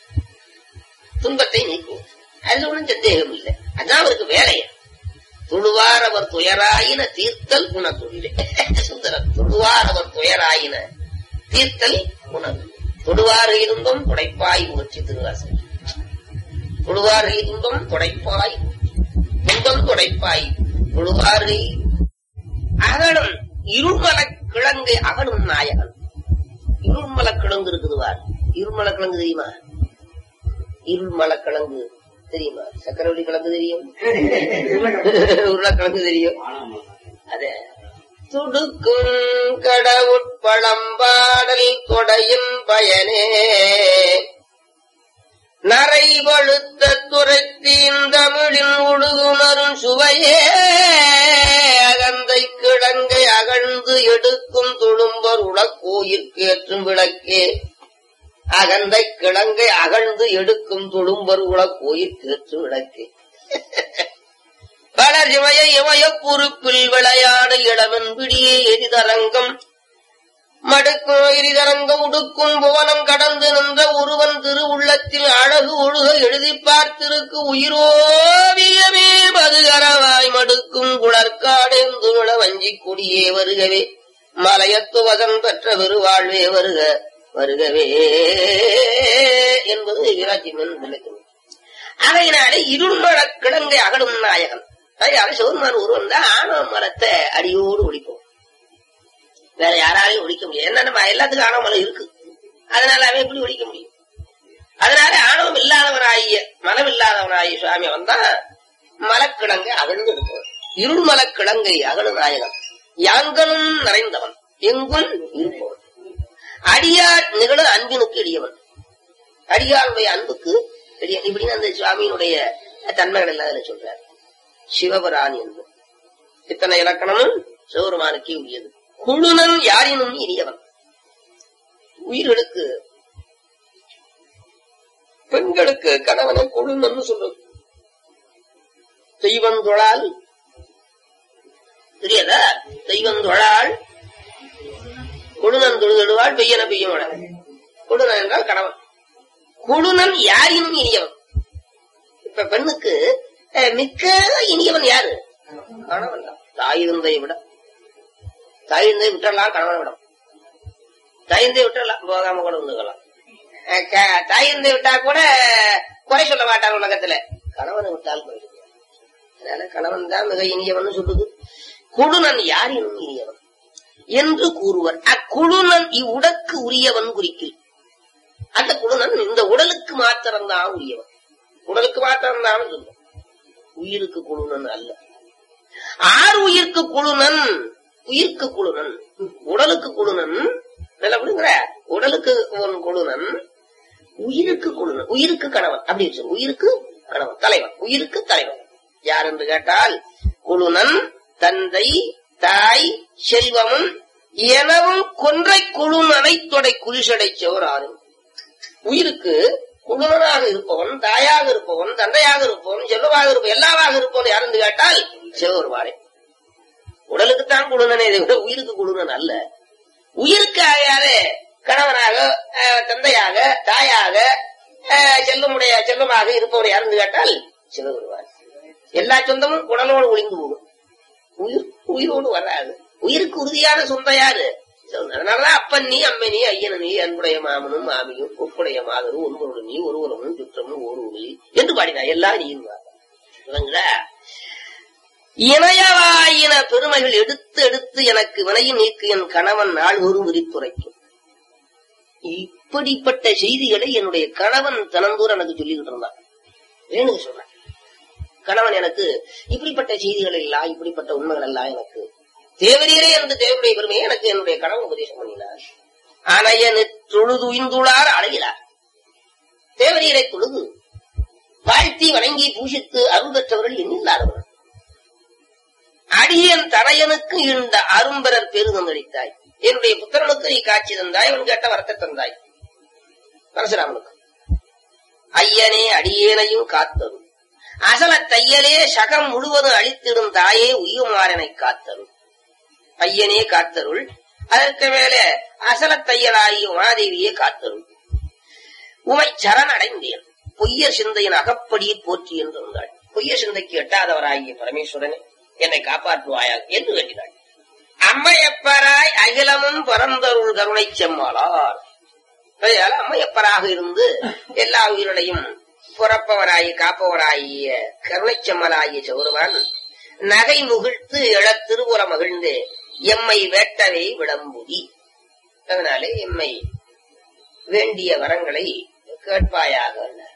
துன்பத்தை நீக்குவன். அது ஒன்றும் சந்தேகம் இல்லை. அதான் அவருக்கு வேலைய. தொழுவார் அவர் துயராயின தீர்த்தல் குணத்தொழிலே சுந்தரம். தொழுவார் அவர் துயராயின தீர்த்தல் குணம். தொழுவார் இருந்தும் துடைப்பாய் முயற்சி திருவாசல். தொழுவார் இருந்தும் துடைப்பாய் துன்பம் துடைப்பாய் தொழுவாரை அகலும் இருமல கிழங்கை அகலும் நாயகன். இருமல கிழங்கு இருக்குதுவார். இருமல கிழங்கு தெரியுமா? இருமல கிழங்கு தெரியுமா? சக்கரவள்ளி கிழங்கு தெரியும், உருளைக்கிழங்கு தெரியும். அத துடுக்கும் கடவுட்பழம்பாடல் கொடையின் பயனே நரை வழுத்த துரைத்தீன் தமிழின் உழுகுணரும் சுவையே அகந்தை கிழங்கை அகழ்ந்து எடுக்கும் துளும்பர் உலக்கோயிற்கு ஏற்றும் விளக்கே. அகந்தை கிழங்கை அகழ்ந்து எடுக்கும் துளும்பர் உலக்கோயிற்கு ஏற்றும் விளக்கே. பலர் இமய இமய பொறுப்பில் விளையாடு இளவன் பிடியே எரிதரங்கம் மடுக்கும் எரிதரங்கம் உடுக்கும் புவனம் கடந்து நின்ற ஒருவன் திரு உள்ளத்தில் அழகு ஒழுக எழுதி பார்த்திருக்கு உயிரோவியமே மதுகரவாய் மடுக்கும் குளர்காடேந்து விழ வஞ்சி கொடியே வருகவே மலையத்து வதம் பெற்ற பெருவாழ்வே வருக வருகவே என்பது வீராட்சிமன் விளக்கம். அதையினாலே இருள்மல கிழங்கை அகலும் நாயகன். அதையால சிவருமான் ஒருவன் தான் ஆணவ மரத்தை அடியோடு ஒழிப்போம். வேற யாராலையும் ஒழிக்க முடியாது. என்ன நம்ம எல்லாத்துக்கும் ஆணவ மலம் இருக்கு, அதனால அவன் எப்படி ஒழிக்க முடியும்? அதனால ஆணவம் இல்லாதவனாகிய மனம் இல்லாதவனாகிய சுவாமி வந்தா மலக்கிழங்கை அகழ்ந்து இருப்பவன். இருள் மலக்கிழங்கை அகழு நாயகன். யாங்கனும் நிறைந்தவன், எங்கும் இருப்பவன். அடியார் நிகழ அன்பினுக்கு எளியவன். அடியாருடைய அன்புக்கு இப்படின்னு அந்த சுவாமியினுடைய தன்மைகள் எல்லாம் அதுல சொல்றார். சிவபராணி என்று இத்தனை இலக்கணமும் சிவபெருமானுக்கே உரியது. குழுனன் யாரினும் இனியவன். உயிர்களுக்கு பெண்களுக்கு கணவனை குழுனன்னு சொல்றது. தெய்வந்தொழால் தெரியாதா? தெய்வந்தொழால் குழுனன் தொழுதொழுவாள் பெய்யன பெய்யமட. குழுனன் என்றால் கணவன். குழுனன் யாரினும் இனியவன். இப்ப பெண்ணுக்கு மிக்க இனியவன் யாரு? கணவன் தான். தாயிருந்தை விட தாயிருந்தை விட்டுறலாம், கணவனை விட தாயிருந்தை விட்டுறலாம், போகாம கூட வந்துக்கலாம். தாயிருந்தை விட்டா கூட குறை சொல்ல மாட்டாங்க உலகத்துல. கணவனை விட்டால் குறை சொல்ல. அதனால கணவன் தான் மிக இனியவன் சொல்லுது. குழுனன் யாரினும் இனியவன். என்று கூறுவர். அக்குழுனன் இவ்வுடற்கு உரியவன் குறிக்கில். அந்த குழுனன் இந்த உடலுக்கு மாத்திரம்தான் உரியவன். உடலுக்கு மாத்திரம்தான் சொல்லும், உயிருக்கு குழுனன் அல்ல. ஆறு உயிருக்கு குழுனன், உயிருக்கு குழுனன், உடலுக்கு குழுனன், அப்படிங்கிற உடலுக்கு குழுனன், உயிருக்கு குழுனன், உயிருக்கு கணவன். அப்படி சொல்லு, உயிருக்கு கணவன், தலைவன், உயிருக்கு தலைவன். யார் என்று கேட்டால் குழுனன் தந்தை தாய் செல்வமும் எனவும் கொன்றை குழுனனை தொடை குறிசடை செவராரும். உயிருக்கு குழுனனாக இருப்பவன், தாயாக இருப்பவன், தந்தையாக இருப்பவன், செல்வமாக இருப்பவன், எல்லாவாக இருப்பவன் யார் என்று கேட்டால் சிவபெருமானே. உடலுக்குத்தான் குழுனனே விட உயிருக்கு குழுனன் அல்ல. உயிருக்கு யாரு கணவனாக, தந்தையாக, தாயாக, செல்வமாக இருப்பவர் யார் என்று கேட்டால் சிவபெருமான். எல்லா சொந்தமும் உடலோடு ஒளிந்து போகும், உயிரோடு வராது. உயிருக்கு உறுதியான சொந்தம் யாரு? அதனாலதான் அப்பன் நீ, அம்மை நீ, ஐயன் நீ, அன்புடைய மாமனும் மாமியும், ஒப்புடைய மாதரும், ஒன்பொருள் நீ, ஒருவரமும் சுற்றமும் ஒரு ஒளி என்று பாடினா எல்லாம் நீங்களா. இணையவாயின பெருமைகள் எடுத்து எடுத்து எனக்கு வினையும் நீக்கு என் கணவன் நாள் ஒரு விரித்துரைக்கும். இப்படிப்பட்ட செய்திகளை என்னுடைய கணவன் தினந்தோறும் எனக்கு சொல்லிக்கிட்டு இருந்தான். வேணுங்க சொல்றேன், கணவன் எனக்கு இப்படிப்பட்ட செய்திகள் எல்லாம், இப்படிப்பட்ட உண்மைகள் எல்லாம் எனக்கு தேவரீரே என்று தேவருடைய பெருமையை எனக்கு என்னுடைய கணவன் உபதேசம் பண்ணினார். அணையனு தொழுது உயிர்ந்துள்ளார் அழகிலார். தேவரீரை தொழுது வாழ்த்தி வணங்கி பூஷித்து அருள் பெற்றவர்கள் எண்ணில்லாதவர்கள். அடியன் தரையனுக்கு இருந்த அரும்பரர் பெருதந்தளித்தாய். என்னுடைய புத்திரனுக்கு நீ காட்சி தந்தாய், அவன் கேட்ட வரத்தை தந்தாய். பரசுராமனுக்கு ஐயனே அடியேனையும் காத்தரும், அசல தையலே சகம் முழுவதும் அழித்திடும் தாயே உய்யுமாறனை காத்தருள். ஐயனே காத்தருள், அதற்கு மேலே அசல தையலாகிய உமாதேவியே காத்தருள். உமை சரண் அடைந்தேன், பொய்யர் சிந்தையின் அகப்படியில் போற்றி என்றாள். பொய்யர் சிந்தைக்கு எட்டாதவராகிய பரமேஸ்வரனே என்னை காப்பாற்றுவாயாக என்று வேண்டினாள். அம்மையப்பராய் அகிலமும் பரந்தருள் கருணை செம்மாளார். அம்மையப்பராக இருந்து எல்லா உயிர்களையும் புறப்பவராகி காப்பவராகிய கருணை செம்மலாகிய சௌரவான் நகை முகிழ்த்து எழ திருவுர மகிழ்ந்து எம்மை வேட்டவை விளம்புதி. அதனாலே எம்மை வேண்டிய வரங்களை கேட்பாயாக.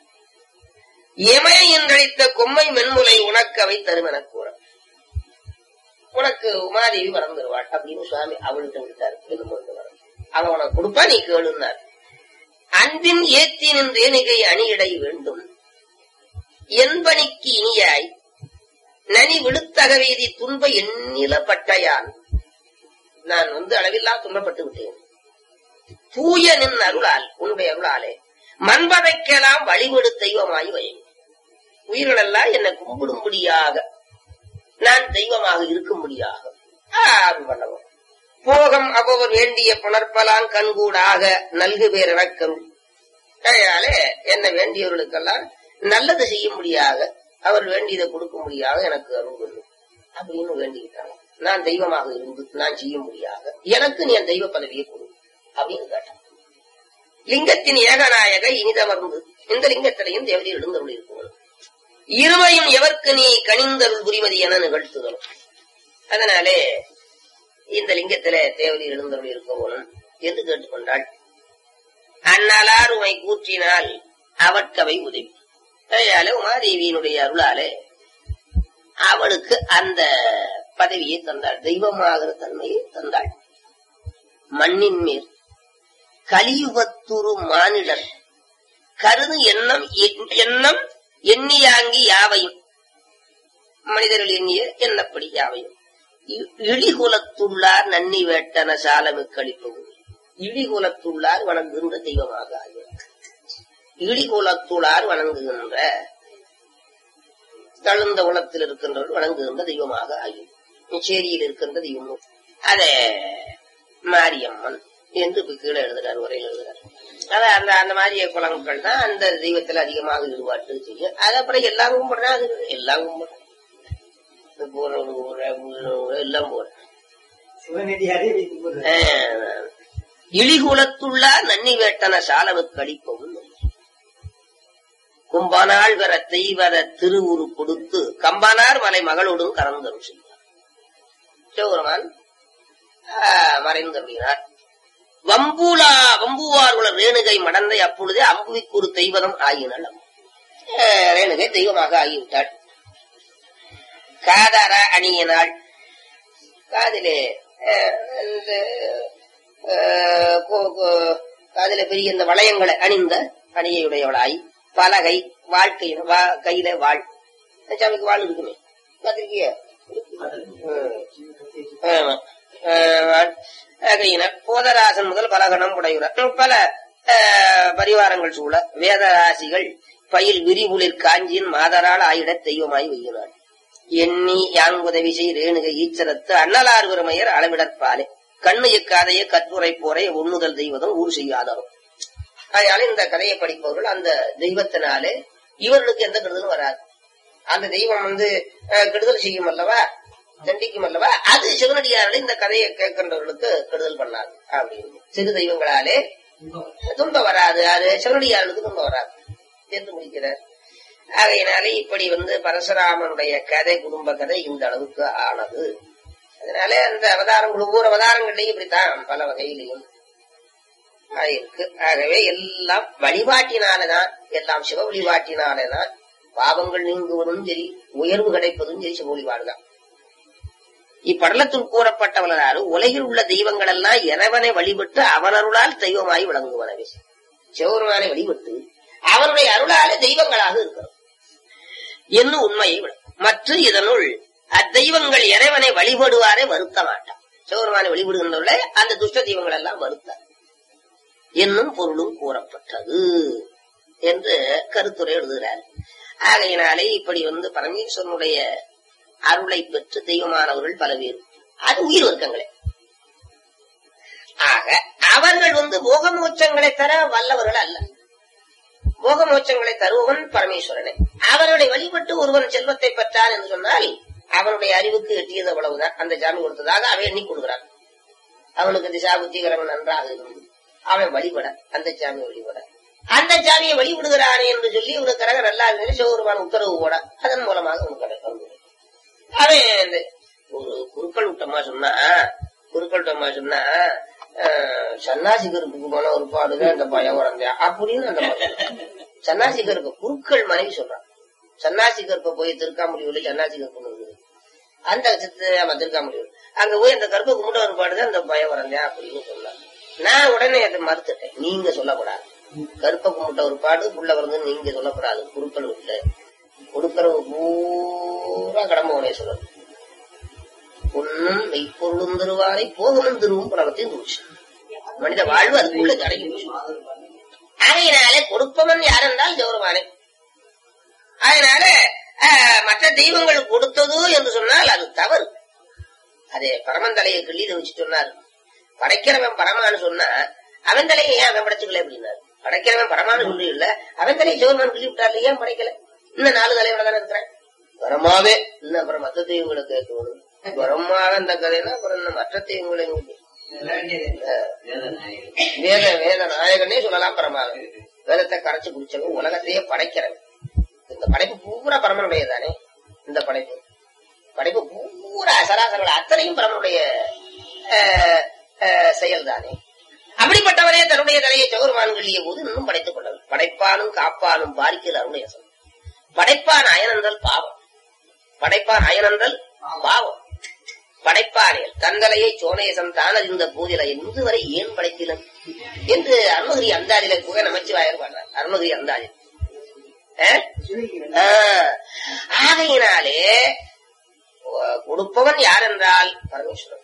எமைய என்றழைத்த கொம்மை மென்முலை உனக்கவை தருமென கூற, உனக்கு உமாதேவி வரம் தருவாள் அப்படின்னு சுவாமி அவள்கிட்ட விட்டாரு. அவன் உனக்கு கொடுப்பா, நீ கேளுன்னார். அன்பின் ஏத்தி நின்று ஏனிகை அணியிடை வேண்டும், என்பனிக்கு இனியாய் நனி விழுத்தகவீதி துன்ப எண்ணில பட்டையான். நான் அளவில்லா துன்பப்பட்டு விட்டேன். தூய நின் அருளால், உன்னுடைய அருளாலே மண்பதைக்கெல்லாம் வழிபடு தெய்வமாய் வயம். உயிர்களெல்லாம் என்னை கும்பிடும்படியாக, நான் தெய்வமாக இருக்கும்படியாக அருள் பண்ணவும். போகம் அவ்வவர் வேண்டிய புணர்ப்பலாம் கண்கூடாக நல்கு பேர் எனக்கருள். அதனாலே என்ன வேண்டியவர்களுக்கெல்லாம் நல்லது செய்யும்படியாக, அவர் வேண்டியதை கொடுக்கும்படியாக எனக்கு அருள் கொள்ளும் அப்படின்னு வேண்டிக்கிட்டாங்க. நான் தெய்வமாக இருந்து நான் செய்யும்படியாக எனக்கு நீ என் தெய்வ பதவியை கொடு அப்படின்னு கேட்டான். லிங்கத்தின் ஏகநாயக இனிதமர்ந்து இந்த லிங்கத்திலையும் தேவதை எழுந்தருள் இருக்கணும். இருமையும் எவர்க்கு நீ கனிந்தருள் புரிமதி என நிகழ்த்துதலும். அதனாலே இந்த லிங்கத்தில தேவதை எழுந்தருள் இருக்கணும் என்று கேட்டுக்கொண்டாள். அந்நாளார் உமை கூற்றினால் அவட்கவை உதவி. அதனால உமாதேவியினுடைய அருளாலே அவளுக்கு அந்த பதவியை தந்தாள், தெய்வமாகிற தன்மையை தந்தாள். மண்ணின் மேல் கலியுகத்துரு மானிடர் கருது எண்ணம் எண்ணியாங்கி யாவையும், மனிதர்கள் எண்ணிய எண்ணப்படி யாவையும் இழிகுலத்துள்ளார் நன்னி வேட்டன சாலமு கழிப்பவும். இழிகுலத்துள்ளார் வணங்குகின்ற தெய்வமாக ஆகிறார். இழிகுலத்துள்ளார் வணங்குகின்ற தழுந்த குலத்தில் இருக்கின்றவர்கள் வணங்குகின்ற தெய்வமாக ஆகும். சேரியில் இருக்கின்ற தெய்வம் அத மாரியம்மன் என்று கீழே எழுதுறார், உரையில் எழுதுறார். அத அந்த மாரிய குலங்கள் தான் அந்த தெய்வத்தில் அதிகமாக ஈடுபாட்டு செய்யும். அது அப்புறம் எல்லாம் கும்பிடுறேன், அது எல்லாம் கும்பிடுறேன், எல்லாம் போறேன். இழிகுலத்துள்ளார் நன்னி வேட்டன சாலவு கழிப்பவும். கும்பனாள் வர தெய்வர திருவுரு கொடுத்து கம்பனார் மலை மகளோடும் கலந்தரும் செய்வார். சிவபெருமான் மறைந்தருளினார். வம்புவார்குல ரேணுகை மடந்தை அப்பொழுதே அம்புவிக்கு ஒரு தெய்வதம் ஆகினாள். ரேணுகை தெய்வமாக ஆகிவிட்டாள். காதார அணியினாள். காதிலே காதில பெரிய இந்த வளையங்களை அணிந்த அணியுடையவளாய் பலகை வாழ்க்கை கையில வாழ் சாமிக்கு வாழ் இருக்குமே பார்த்திருக்கிய கையினர் போதராசன் முதல் பலகணம் உடையுறார். பல பரிவாரங்கள் சூழ வேதராசிகள் பயில் விரிவுளிர் காஞ்சியின் மாதரால் ஆயிட தெய்வமாய் வையினார். எண்ணி யாங்குதவி செய் ரேணுகை ஈச்சரத்து அண்ணலார் பெருமையர் அளவிடற்பாலே கண்ணு எக்காதைய கட்டுரை போரை ஒண்ணுதல் தெய்வதம் ஊர் செய்யாதரும். அதனால இந்த கதையை படிப்பவர்கள் அந்த தெய்வத்தினாலே இவர்களுக்கு எந்த கெடுதலும் வராது. அந்த தெய்வம் கெடுதல் செய்யும் அல்லவா, தண்டிக்கும் அல்லவா, அது சிவனடியார்களே இந்த கதையை கேட்கின்றவர்களுக்கு கெடுதல் பண்ணாது அப்படின்னு. சிறு தெய்வங்களாலே துன்பம் வராது, அது சிவனடியார்களுக்கு துன்பம் வராது என்று முடிக்கிறார். ஆகையினாலே இப்படி பரசுராமனுடைய கதை, குடும்ப கதை இந்த அளவுக்கு ஆனது. அதனால அந்த அவதாரங்கள் ஒவ்வொரு அவதாரங்களையும் இப்படித்தான் பல வகையிலையும் ஆயிருக்கு. ஆகவே எல்லாம் வழிபாட்டினாலதான், எல்லாம் சிவ வழிபாட்டினாலதான் பாவங்கள் நீங்குவதும் சரி, உயர்வு கிடைப்பதும் சரி சிவ வழிபாடுதான். இப்படலத்தில் கூறப்பட்ட வரலாறு உலகில் உள்ள தெய்வங்கள் எல்லாம் இறைவனை வழிபட்டு அவனருளால் தெய்வமாய் விளங்குவனவே. சிவபெருமானை வழிபட்டு அவனுடைய அருளாலே தெய்வங்களாக இருக்கிறது என்னும் உண்மையை மற்றும் இதனுள் அத்தெய்வங்கள் இறைவனை வழிபடுவாரே வருத்த மாட்டான். சிவபெருமானை வழிபடுகின்றவர்களே அந்த துஷ்ட தெய்வங்கள் எல்லாம் வருத்தார் என்னும் பொருளும் கூறப்பட்டது என்று கருத்துரை எழுதுகிறார். ஆகையினாலே இப்படி பரமேஸ்வரனுடைய அருளை பெற்று தெய்வமானவர்கள் பல பேர், அது உயிர் வர்க்கங்களே. ஆக அவர்கள் போகமோட்சங்களை தர வல்லவர்கள் அல்ல. போகமோட்சங்களை தருவவன் பரமேஸ்வரனே. அவர்களை வழிபட்டு ஒருவன் செல்வத்தை பெற்றான் என்று சொன்னால் அவனுடைய அறிவுக்கு எட்டியது அவ்வளவுதான். அந்த சாமி கொடுத்ததாக அவன் எண்ணி கொடுக்கிறான். அவனுக்கு திசா புத்திகரவன் நன்றாக இருந்து அவன் வழிபட, அந்த சாமி வழிபட, அந்த சாமியை வழிபடுகிறானே என்று சொல்லி இவனுக்கு கரக நல்லா சிவபெருமான் உத்தரவு போட அதன் மூலமாக அவனுக்கு கிடைக்கும். அவன் ஒரு குறுக்கள் விட்டமா சொன்னா சன்னாசி கருப்புக்கு போன ஒரு பாடுதான் அந்த பயம் வளர்ந்தேன் அப்படின்னு அந்த சன்னாசி கருப்பு குறுக்கள் மனைவி சொல்றான். சன்னாசி கருப்பை போய் திருக்காமுடிவுல சன்னாசி கருப்பு அந்த திருக்காமுடிவு அங்க போய் அந்த கருப்பை கும்பிட ஒரு பாடுதான் அந்த பயம் வளர்ந்தேன் அப்படின்னு சொன்னான். நான் உடனே அதை மறுத்துட்டேன். நீங்க சொல்லக்கூடாது, கருப்பை கும்பிட்ட ஒரு பாடு புள்ள வந்து நீங்க சொல்லக்கூடாது. குறுக்கள் விட்டு கொடுக்கறவங்க பூரா கடம்பவனே சொல்லணும். பொன்னும் மெய்ப்பொருளும் தருவாரை போகமும் திருவும் புலகத்தையும் துணிச்சு மனித வாழ்வு அதுக்குள்ள தடங்கி போச்சு. அதனால கொடுப்பவன் யார் என்றால் சிவபெருமானே. அதனால மற்ற தெய்வங்கள் கொடுத்தது என்று சொன்னால் அது தவறு. அதே பரமன் தலையை கிள்ளி வச்சு சொன்னார். படைக்கிறவன் பரமானு சொன்னா அவன் தலையை ஏன் அவன் படைச்சுக்கல அப்படின்னாரு. படைக்கிறவன் பரமானு சொல்லி இல்ல, அவன் தலையை சிவபெருமான் கிள்ளி விட்டாரு, ஏன் படைக்கல? இன்னும் 4 தலையோட தானே இருக்கிறேன். பரமாவே இன்னும் அப்புறம் மற்ற தெய்வங்களை கேட்கணும். பரமாக அந்த கதைன்னா அப்புறம் மற்ற தெய்வங்களை வேத நாயகனே சொல்லலாம். பரமாக வேதத்தை கரைச்சு குடிச்சவன், உலகத்தையே படைக்கிறவன். இந்த படைப்பு பூரா பரமனுடையதானே. இந்த படைப்பு பூரா சராசரங்கள் அத்தனையும் பரமனுடைய செயல்தானே. அப்படிப்பட்டவரே தன்னுடைய தலையை சிவபெருமான் கிள்ளிய போது இன்னும் படைத்துக் கொண்டவர். படைப்பானும் காப்பானும் பாரிக்கல் அருடைய சொல். படைப்பான் அயனந்தல் பாவம், படைப்பான் அயனந்தல் பாவம். படைப்பானியல் தந்தலையை சோனேசம் தான் அறிந்த போதில இன்று வரை ஏன் படைத்திலம் என்று அருணகிரி அந்தாதியில புகை நமச்சிவாயர் பாடுறார். அருணகிரி அந்தாதி. ஆகையினாலே கொடுப்பவன் யார் என்றால் பரமேஸ்வரன்.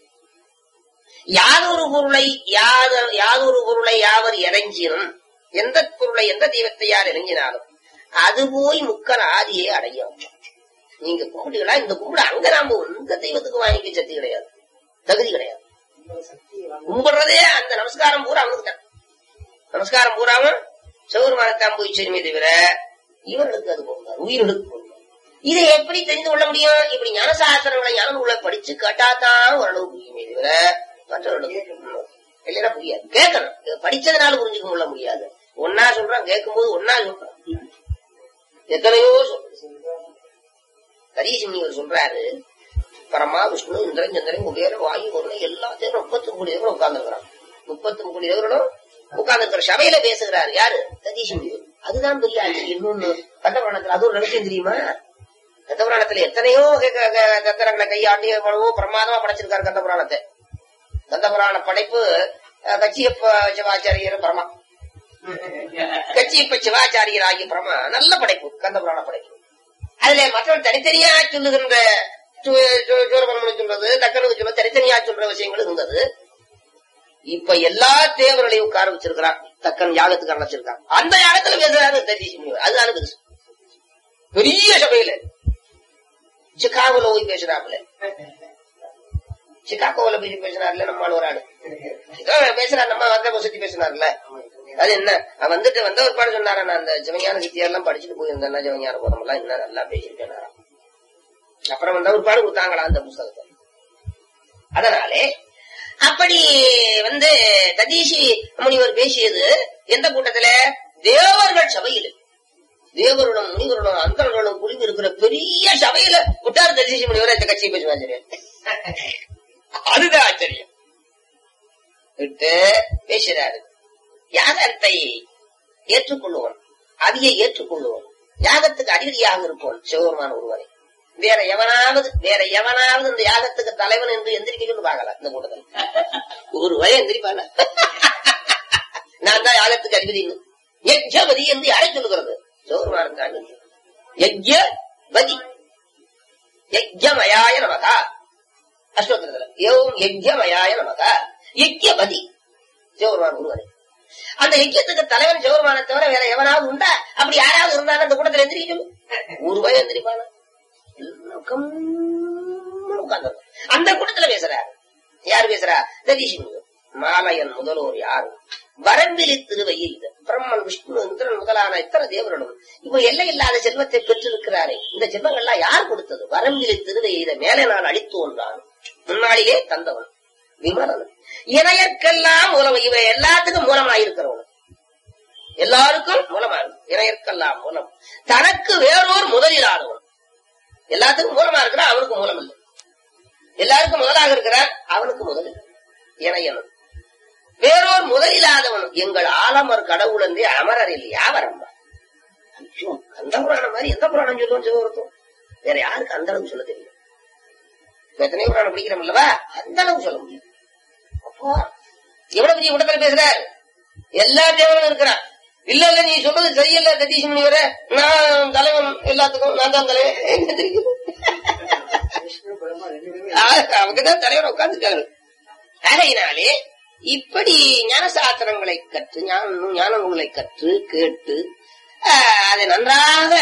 யாதொரு பொருளை யாவர் இறங்கினும், எந்த பொருளை எந்த தெய்வத்தை யார் இறங்கினாலும் அது போய் முக்கன் ஆதியை அடையும். நீங்க கும்பிடுகளா? இந்த கும்பிடு அங்க நாம எந்த தெய்வத்துக்கு வாங்கிக்க சக்தி கிடையாது, தகுதி கிடையாது. கும்பிடுறதே அந்த நமஸ்காரம் பூரா அவனுக்குதான். நமஸ்காரம் பூராவும் சிவபெருமானத்தான் போய் சேருமே தவிர இவர்களுக்கு அது போகிறார், உயிர்களுக்கு போகிறார். இதை எப்படி தெரிந்து கொள்ள முடியும்? இப்படி ஞானசாஸ்திரங்களை ஞான நூலை படிச்சு கேட்டாதான் ஓரளவு புரியுமே தவிர மற்றவர்களுக்கு இல்லைன்னா புரியாது. கேட்கணும், படிச்சதுனால புரிஞ்சுக்க கொள்ள முடியாது. ஒன்னா சொல்றான், கேட்கும் போது ஒன்னா சொல்றான், எத்தனையோ சொல்ற. கரீசிம்னிவர் சொல்றாரு, பரமா விஷ்ணு இந்திரன் சந்திரன் குபேர வாயு ஒண்ணு எல்லாத்தையும் 33 கோடி தேவர்களும் உட்கார்ந்து இருக்கிறான். 33 கோடி தேவர்களும் உட்கார்ந்து இருக்கிற சபையில பேசுகிறார் யாரு? ததீசி முனிவர். அதுதான் பெரிய ஆச்சரியம். இன்னொன்னு கந்தபுராணத்துல அது ஒரு ரகசியம் தெரியுமா? கந்தபுராணத்துல எத்தனையோ தத்திரங்களை கையாண்டி எவ்வளவோ பிரமாதமா படைச்சிருக்காரு கந்தபுராணத்தை. கந்தபுராண படைப்பு கச்சியப்ப சிவாச்சாரியர் பரமா, கச்சியப்ப சிவாச்சாரியர் ஆகிய பரமா நல்ல படைப்பு கந்தபுராண படைப்பு. அதுல மற்றவர்கள் தனித்தனியா சொல்லுகின்ற சூரபன்மனை சொல்றது தக்கனுக்கு சொல்ல தனித்தனியா சொல்ற விஷயங்கள் இருந்தது. இப்ப எல்லா தேவர்களையும் உட்கார வச்சிருக்கிறான். தக்கன் யாகத்துக்கு அழைச்சிருக்கான். அந்த யாகத்துல பேசுறாரு ததீசி முனிவர். அதுதான் பெருசு. பெரிய சபையில சிகாகோல போய் பேசுறாப்புல. சிகாகோல போய் பேசுறாருல நம்ம ஒரு ஆளு பேசுறாரு. நம்ம வந்த சுத்தி பேசுனார்ல. அது என்ன வந்துட்டு வந்த ஒரு பாடு சொன்னாரா, நான் அந்த ஜவஞான சித்தியெல்லாம் படிச்சுட்டு போயிருந்தேன். ஜவஞான போதம் எல்லாம் இன்னும் நல்லா பேசிருக்கேன். அப்புறம் வந்த ஒரு பாடு கொடுத்தாங்களா அந்த புஸ்தகத்தை. அதனாலே அப்படி ததீசி முனிவர் பேசியது எந்த கூட்டத்துல? தேவர்கள் சபையில. தேவருடன் முனிவருடன் அந்தர்களும் குழுவி இருக்கிற பெரிய சபையில விட்டார் ததீசி முனிவர். இந்த கட்சியை பேசுவாங்க. அதுதான் ஆச்சரியம். விட்டு பேசுறாரு. யாகத்தை ஏற்றுக்கொள்ளுவோம், அதியை ஏற்றுக்கொள்ளுவோம், யாகத்துக்கு அதிபதியாக இருப்போம் சிவபெருமான ஒருவரை. வேற எவனாவது இந்த யாகத்துக்கு தலைவன் என்று எந்திரிக்கணும்னு பாக்கல. இந்த கூட்டத்தில் ஒரு வய எந்திரிப்பான நான் தான் யாகத்துக்கு அதிபதி. யஜ்ஞபதி என்று யாரை சொல்லுகிறது? சிவபெருமான். யஜ்ஞபதி யஜ்ஞமயாய நமகா அஷ்டோத்திரத்துல ஏவும் யஜ்ஞமயாய நமகா யஜ்ஞபதி சிவபெருமான் ஒருவரை. அந்த யஜ்யத்துக்கு தலைவன் சிவபெருமானை தவிர வேற எவனாவது உண்டா? அப்படி யாராவது இருந்தாலும் அந்த கூட்டத்தில் எந்திரிக்க சொல்லு. ஒரு வய எந்திரிப்பான அந்த கூட்டத்துல பேசுறாரு. யாரு பேசுறா? ததீசி முனிவர். மாலையன் முதலோர் யாரும் வரம்பிலி திருவையில் பிரம்மன் விஷ்ணு இந்திரன் முதலான இத்தனை தேவர்களும் இப்ப எல்லை இல்லாத செல்வத்தை பெற்றிருக்கிறாரே. இந்த செல்வங்கள்லாம் யார் கொடுத்தது? வரம்பிலி திருவையில மேலே நான் அளித்து ஒன்றான் முன்னாடியே தந்தவன் விமலன். இணையற்கெல்லாம் மூலம். இவை எல்லாத்துக்கும் மூலமாயிருக்கிறவன். எல்லாருக்கும் மூலமா இருக்கு. இணையற்கெல்லாம் மூலம். தனக்கு வேறோர் முதலில்லாதவன். எல்லாத்துக்கும் மூலமா இருக்கிறான், அவனுக்கு மூலம் இல்லை. எல்லாருக்கும் முதலாக இருக்கிறான், அவனுக்கு முதல் இல்லை. இணையனும் வேறோர் முதலில்லாதவன். எங்கள் ஆலமர் கடவுள் என்றே அமரர் இல்லையா வரம்பா. அந்த புராணம் மாதிரி எந்த புராணம் சொல்லுவோம் சிவருக்கும்? வேற யாருக்கு அந்த அளவுக்கு சொல்ல தெரியும்? எத்தனை புராணம் பிடிக்கிறோம் அல்லவா? அந்த அளவுக்கு சொல்ல முடியும். அப்போ எவ்வளவு பெரிய கூட்டத்தில் பேசுறாரு. எல்லா தேவனும் இருக்கிறான். இல்ல இல்ல நீ சொல்றது சரியில்ல ததீசி முனிவர, நான் தலைவன், எல்லாத்துக்கும் நான் தான் தலைவன். அவங்கதான் தலைவன் உட்கார்ந்துட்டாங்க. அதையினாலே இப்படி ஞான சாஸ்திரங்களை கற்று ஞான நூலை கற்று கேட்டு அதை நன்றாக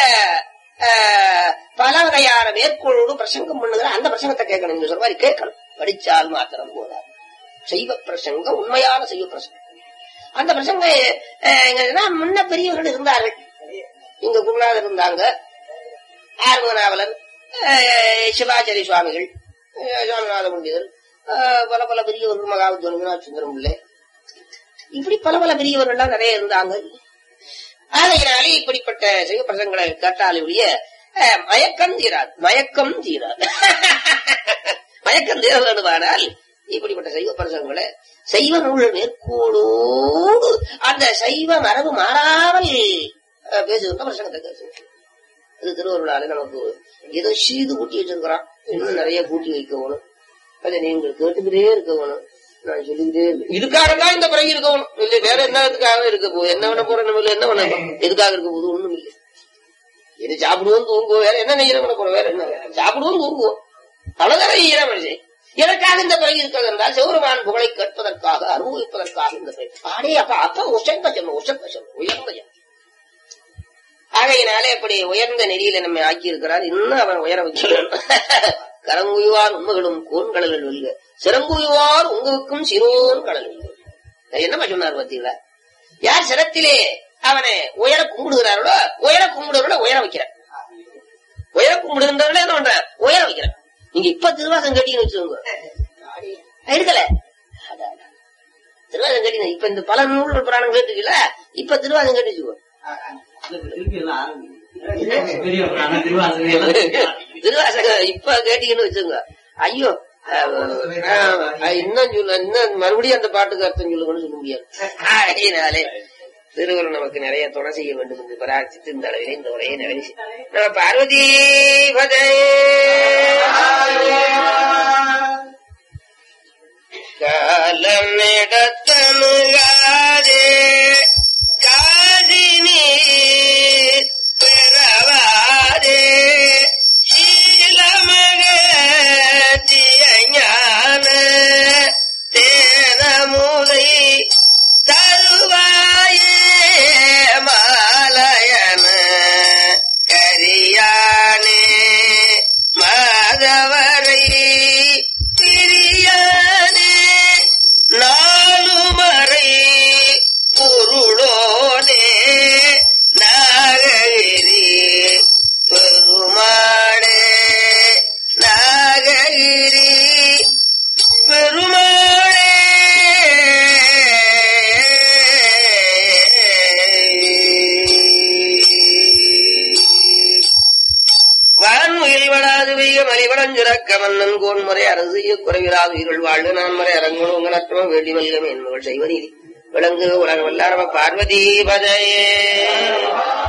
பல வகையான மேற்கோளோடு பிரசங்கம் பண்ணுகிற அந்த பிரசங்கத்தை கேட்கணும். நீங்க சொல்ற மாதிரி கேட்கணும். படிச்சால் மாத்திரம் போதாது. செய்வ பிரசங்கம், உண்மையான செய்வ பிரசங்கம். அந்த பிரசங்கம் முன்ன பெரியவர்கள் இருந்தார்கள். இங்க குருநாதர் இருந்தாங்க, ஆர்வநாவலர், சிவாச்சாரிய சுவாமிகள், சுவாமிநாத பண்டிதர், பல பல பெரியவர்கள், மகாவித்வான் சுந்தரம் பிள்ளை, இப்படி பல பல பெரியவர்கள்லாம் நிறைய இருந்தாங்க. ஆகையினாலே இப்படிப்பட்ட செய்வ பிரசங்களை கேட்டாலுடைய மயக்கம் தீராது. மயக்கம் தீராது. மயக்கம் தீரவானால் இப்படிப்பட்ட சைவ பிரசங்களை சைவ நூல் மேற்கோளோடு அந்த சைவ மரபு மாறாமல் பேசுகிற பிரசங்கத்தை பேசுகிறோம். அது திருவருளால நமக்கு ஏதோ சீது கூட்டி வச்சிருக்கிறான். இன்னும் நிறைய கூட்டி வைக்கணும். அதை நீங்கள் கேட்டுக்கிட்டே இருக்கணும். நான் சொல்லிக்கிட்டே இருக்கேன். இதுக்காகதான் இந்த பிறகு இருக்கணும். இல்ல வேற என்னதுக்காக இருக்க போகுது? என்ன பண்ண போற நம்ம என்ன பண்ண எதுக்காக இருக்க போகுது? ஒண்ணும் இல்லை. இது சாப்பிடுவோம் தூங்குவோம். வேற என்ன ஈரம் பண்ண போறோம்? வேற என்ன? சாப்பிடுவோம் தூங்குவோம். பலதர ஈரம் மனுஷன். எனக்காக இந்த பிறகு இருக்கிறது என்றால் சிவருமான் புகழை கேட்பதற்காக அனுபவிப்பதற்காக இந்த பிறகு பாடே. அப்ப உயர்ந்த உயர்ந்த ஆகையினாலே அப்படி உயர்ந்த நெறியில நம்ம ஆக்கி இருக்கிறார். இன்னும் அவன் உயர வைக்கிறான். கரங்குயுவார் உண்மைகளும் கோன் கடல்கள் வெல்க, சிறங்குயுவார் உங்களுக்கும் சிரோன் கடல் வெல்க. என்னமா சொன்னார் பார்த்தீங்களா? யார் சிரத்திலே அவனை உயர கும்பிடுகிறார்களோ உயர கும்பிடுறவர்கள உயர வைக்கிறார். உயர கும்பிடுகின்றவர்கள என்ன பண்ற? உயர வைக்கிறார். நீங்க இப்ப திருவாசம் கேட்டீங்கன்னு வச்சுக்கோங்க, இருக்கல திருவாசம் கேட்டீங்க. இப்ப இந்த பல நூல்கள் புராணம் கேட்டுக்கல, இப்ப திருவாசம் கேட்டு வச்சுக்கோ. திருவாசகம் இப்ப கேட்டீங்கன்னு வச்சுங்க, ஐயோ இன்னும் சொல்ல இன்னும் மறுபடியும் அந்த பாட்டுக்கு அர்த்தம் சொல்லுங்கன்னு சொல்ல முடியாது. அதனாலே திருவள்ளுவர் நமக்கு நிறைய துணை செய்ய வேண்டும் என்று பிரார்த்தித்து இந்த அளவிலே இந்த உரையை நிறைவு நம்ம பார்வதி பதே காலம் நடத்தமுகாதே காதினி பெறவாதே ஞான தேனமுதை தருவாயே மாலயன கரியானே மாதவரை பிரியானே நாலுமறை பொருளோனே நாககிரி பெருமாளே நாககிரி பெருமாளே வான்முகில் வடாது பெய்ய மலிவடஞ்சுரக்க மன்னன் கோன்முறை அரசு குறைவிலாது உயிர்கள் வாழ்வு நான்முறை அரங்கணும் உங்கனற்றம வேண்டி மல்கம் என்பவள் செய்வ நீதி விளங்கு உலகம் எல்லாரம பார்வதி பதையே